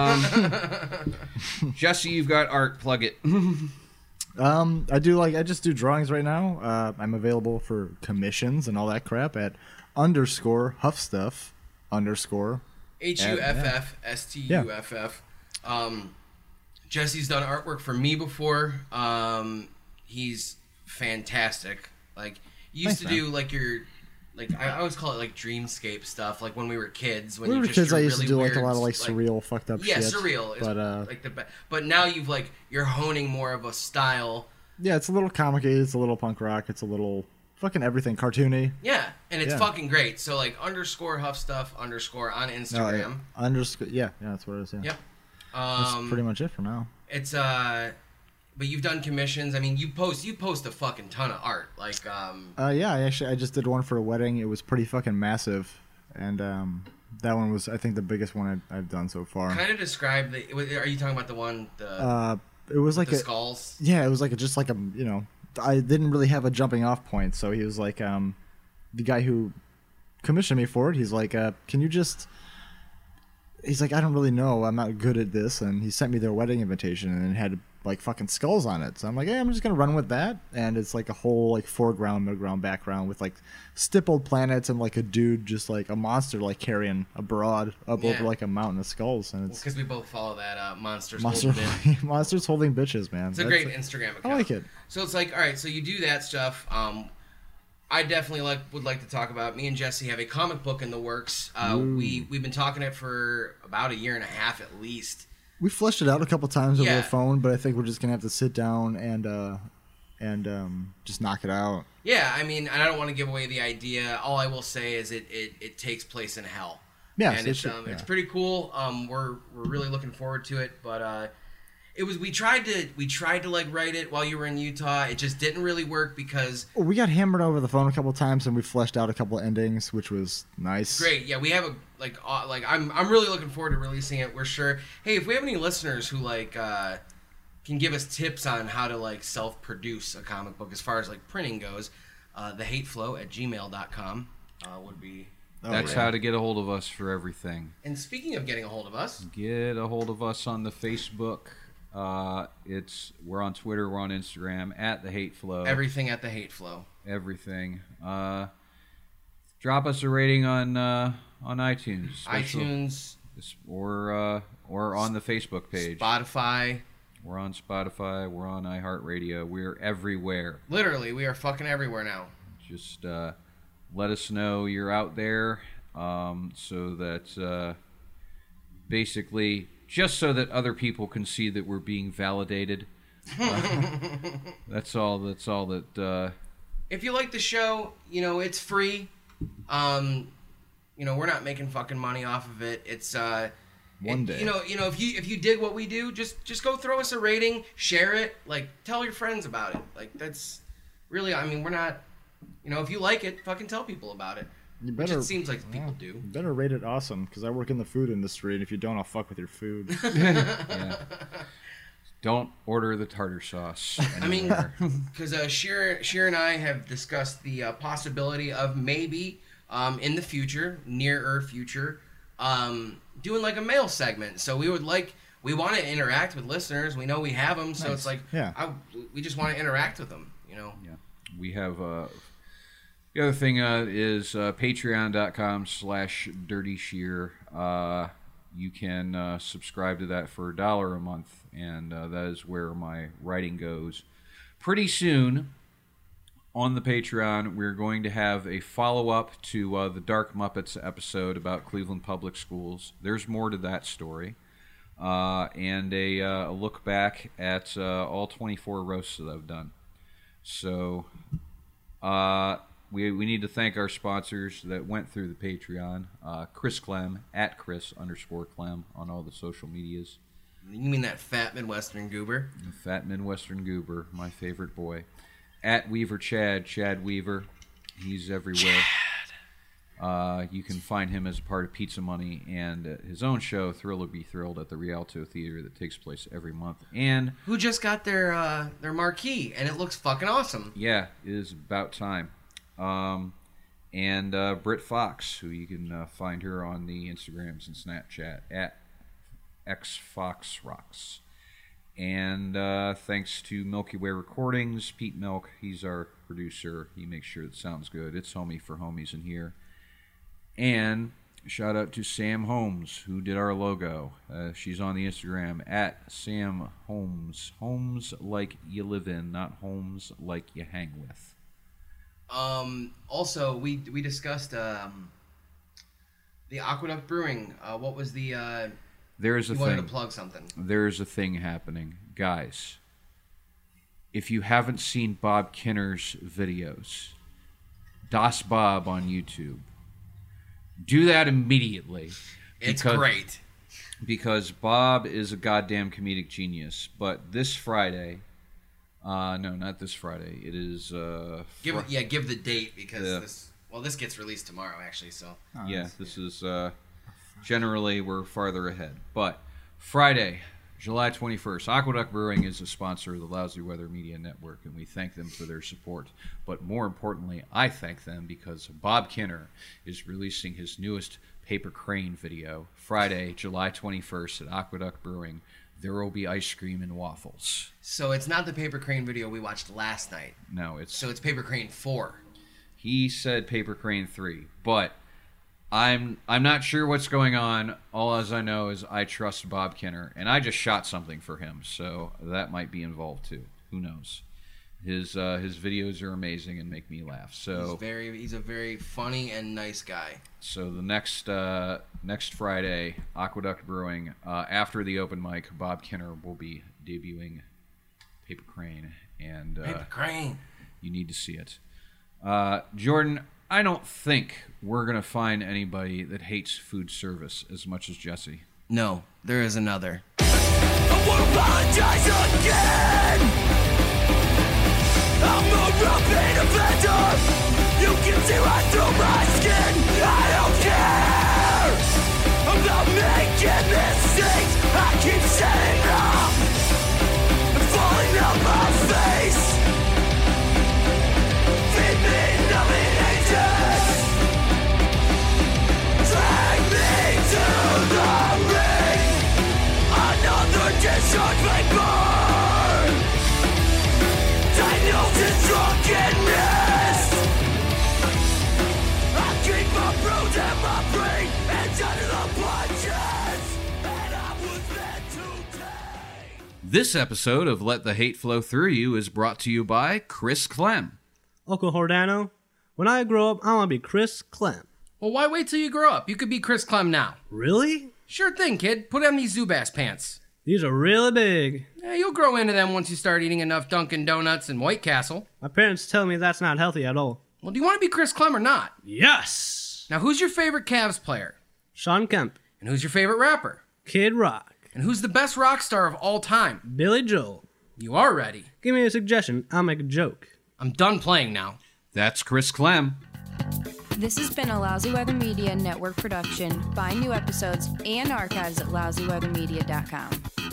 Um, Jesse, you've got art. Plug it. Um, I do like I just do drawings right now. Uh, I'm available for commissions and all that crap at underscore Huff Stuff underscore. H U F F S T U F F. Um, Jesse's done artwork for me before. Um, he's fantastic. Like, you used Thanks, to do like your, like I always call it like dreamscape stuff. Like when we were kids. When When you we were just kids, I drew used to really do like a weird, lot of like surreal, fucked up Yeah, shit. surreal. Is But uh, like the be- but now you've like you're honing more of a style. yeah, it's a little comic-y, it's a little punk rock, it's a little fucking everything cartoony. Yeah, and it's Yeah. fucking great. So like underscore Huff Stuff underscore on No, Instagram. yeah. Underscore. Yeah, yeah, that's what it is. Yeah. Yep. That's Um, pretty much it for now. It's uh, but you've done commissions. I mean, you post you post a fucking ton of art. Like um, Uh, yeah, I actually I just did one for a wedding. It was pretty fucking massive, and um, that one was I think the biggest one I, I've done so far. kind of describe the. Are you talking about the one the Uh, it was like the a skulls? yeah, it was like a, just like a you know I didn't really have a jumping off point, so he was like um, the guy who commissioned me for it. He's like, uh, can you just? He's like, I don't really know. I'm not good at this, and he sent me their wedding invitation, and it had like fucking skulls on it. So I'm like, hey, I'm just gonna run with that, and it's like a whole like foreground, midground, background with like stippled planets and like a dude, just like a monster, like carrying a broad up Yeah. over like a mountain of skulls, and it's Because we both follow that uh, monsters. monster, Holding It. monsters holding bitches, man. It's a That's- great Instagram account. I like it. So it's like, all right, so you do that stuff. Um, I definitely like would like to talk about. Me and Jesse have a comic book in the works. Uh, we we've been talking it for about a year and a half at least. We fleshed it out a couple times over Yeah. the phone, but I think we're just gonna have to sit down and uh, and um, just knock it out. Yeah, I mean, I don't want to give away the idea. All I will say is it, it, it takes place in hell. Yes, and it it's should- um, yeah. it's pretty cool. Um, we're we're really looking forward to it. But uh, it was we tried to we tried to like write it while you were in Utah. It just didn't really work because We got hammered over the phone a couple times, and we fleshed out a couple endings, which was nice. great. Yeah, we have a like uh, like I'm I'm really looking forward to releasing it. We're sure. Hey, if we have any listeners who like uh, can give us tips on how to like self produce a comic book as far as like printing goes, uh, the hateflow at gmail dot com uh, would be. Oh, That's yeah. how to get a hold of us for everything. And speaking of getting a hold of us, Get a hold of us on the Facebook. Uh, it's we're on Twitter, we're on Instagram at the Hate Flow. everything at the Hate Flow. everything. Uh, drop us a rating on uh, on iTunes, Special- iTunes, or uh, or on the Facebook page. Spotify. We're on Spotify. We're on iHeartRadio. We're everywhere. Literally, we are fucking everywhere now. Just uh, let us know you're out there, um, so that uh, basically, just so that other people can see that we're being validated. Uh, that's all. That's all that. Uh, If you like the show, you know, it's free. Um, you know, we're not making fucking money off of it. It's uh One it- day. You know, you know, if you if you dig what we do, just just go throw us a rating, share it, like tell your friends about it. Like that's really I mean, we're not you know, if you like it, fucking tell people about it. You Which better, it seems like people do. you better rate it awesome, because I work in the food industry, and if you don't, I'll fuck with your food. yeah. Don't order the tartar sauce. I mean, anymore. because uh, Sheer, Sheer and I have discussed the uh, possibility of maybe um, in the future, nearer future, um, doing like a mail segment. So we would like, we want to interact with listeners. We know we have them, so Nice. it's like, Yeah. I, we just want to interact with them. You know. Yeah. We have uh, the other thing uh, is uh, patreon.com slash dirty sheer. Uh, you can uh, subscribe to that for a dollar a month, and uh, that is where my writing goes. Pretty soon on the Patreon, we're going to have a follow-up to uh, the Dark Muppets episode about Cleveland Public Schools. There's more to that story. Uh, and a, uh, a look back at uh, all twenty-four roasts that I've done. So uh, we we need to thank our sponsors that went through the Patreon. Uh, Chris Clem, at Chris underscore Clem on all the social medias. You mean that fat Midwestern goober? Fat Midwestern Goober, my favorite boy. At Weaver Chad, Chad Weaver. He's everywhere. Uh, you can find him as a part of Pizza Money and uh, his own show, Thrill or Be Thrilled, at the Rialto Theater that takes place every month. And Who just got their uh, their marquee, and it looks fucking awesome. yeah, it is about time. Um, and uh, Britt Fox, who you can uh, find her on the Instagrams and Snapchat at xfoxrocks. And uh, thanks to Milky Way Recordings, Pete Milk, he's our producer. He makes sure it sounds good. It's homie for homies in here. And shout out to Sam Holmes, who did our logo. Uh, she's on the Instagram at Sam Holmes. Homes like you live in, not homes like you hang with. Um, also, we we discussed um, the Aqueduct Brewing. Uh, what was the? Uh, There's a you wanted to thing. plug something. There's a thing happening. Guys, if you haven't seen Bob Kinner's videos, Das Bob on YouTube, do that immediately. It's because- great. Because Bob is a goddamn comedic genius. But this Friday, uh, no, not this Friday. It is, uh, Give Fri- yeah, give the date because Yeah. this. Well, this gets released tomorrow, actually. So yeah, this is, uh, generally we're farther ahead. But Friday, July twenty-first, Aqueduct Brewing is a sponsor of the Lousy Weather Media Network, and we thank them for their support. But more importantly, I thank them because Bob Kinner is releasing his newest Paper Crane video Friday, July twenty-first at Aqueduct Brewing. There will be ice cream and waffles. so it's not the Paper Crane video we watched last night. No, it's So it's Paper Crane four. he said Paper Crane three, but I'm I'm not sure what's going on. All as I know is I trust Bob Kinner, and I just shot something for him, so that might be involved too. Who knows? His uh, his videos are amazing and make me laugh. So He's very he's a very funny and nice guy. So the next uh, next Friday, Aqueduct Brewing, uh, after the open mic, Bob Kinner will be debuting Paper Crane, and uh, Paper Crane. You need to see it. Uh, Jordan, I don't think we're gonna find anybody that hates food service as much as Jesse. No, there is another. I won't apologize again. I'm a repeat offender. You can see right through my skin. I don't care. I'm not making mistakes. I keep setting up and falling on my face. Feed me numbing agents. Drag me to the ring. Another discharge paper. Diagnosis drunkenness. I keep my bruise and my brain and under the punches. And I was meant to take. This episode of Let the Hate Flow Through You is brought to you by Chris Clem. Uncle Hordano, when I grow up, I want to be Chris Clem. Well, why wait till you grow up? You could be Chris Clem now. Really? Sure thing, kid. Put on these Zubaz pants. These are really big. Yeah, you'll grow into them once you start eating enough Dunkin' Donuts and White Castle. My parents tell me that's not healthy at all. Well, do you want to be Chris Clem or not? Yes! Now, who's your favorite Cavs player? Sean Kemp. And who's your favorite rapper? Kid Rock. And who's the best rock star of all time? Billy Joel. You are ready. Give me a suggestion. I'll make a joke. I'm done playing now. That's Chris Clem. This has been a Lousy Weather Media Network production. Find new episodes and archives at lousy weather media dot com.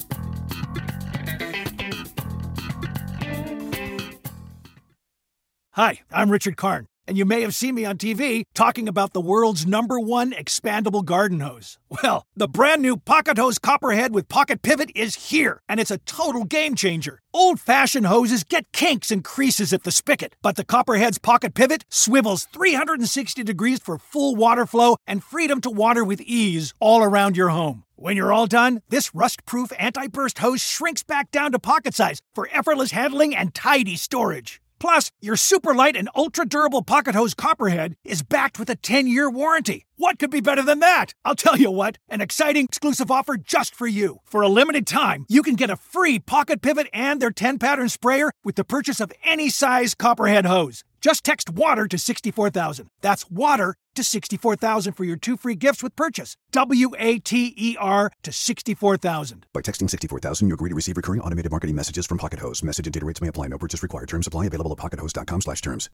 Hi, I'm Richard Karn, and you may have seen me on T V talking about the world's number one expandable garden hose. Well, the brand new Pocket Hose Copperhead with Pocket Pivot is here, and it's a total game changer. Old-fashioned hoses get kinks and creases at the spigot, but the Copperhead's Pocket Pivot swivels three hundred sixty degrees for full water flow and freedom to water with ease all around your home. When you're all done, this rust-proof anti-burst hose shrinks back down to pocket size for effortless handling and tidy storage. Plus, your super light and ultra-durable Pocket Hose Copperhead is backed with a ten-year warranty. What could be better than that? I'll tell you what, an exciting exclusive offer just for you. For a limited time, you can get a free Pocket Pivot and their ten-pattern sprayer with the purchase of any size Copperhead hose. Just text WATER to sixty-four thousand. That's WATER to sixty-four thousand for your two free gifts with purchase. W A T E R to sixty-four thousand. By texting sixty-four thousand, you agree to receive recurring automated marketing messages from Pocket Hose. Message and data rates may apply. No purchase required. Terms apply. Available at pocket hose dot com slash terms.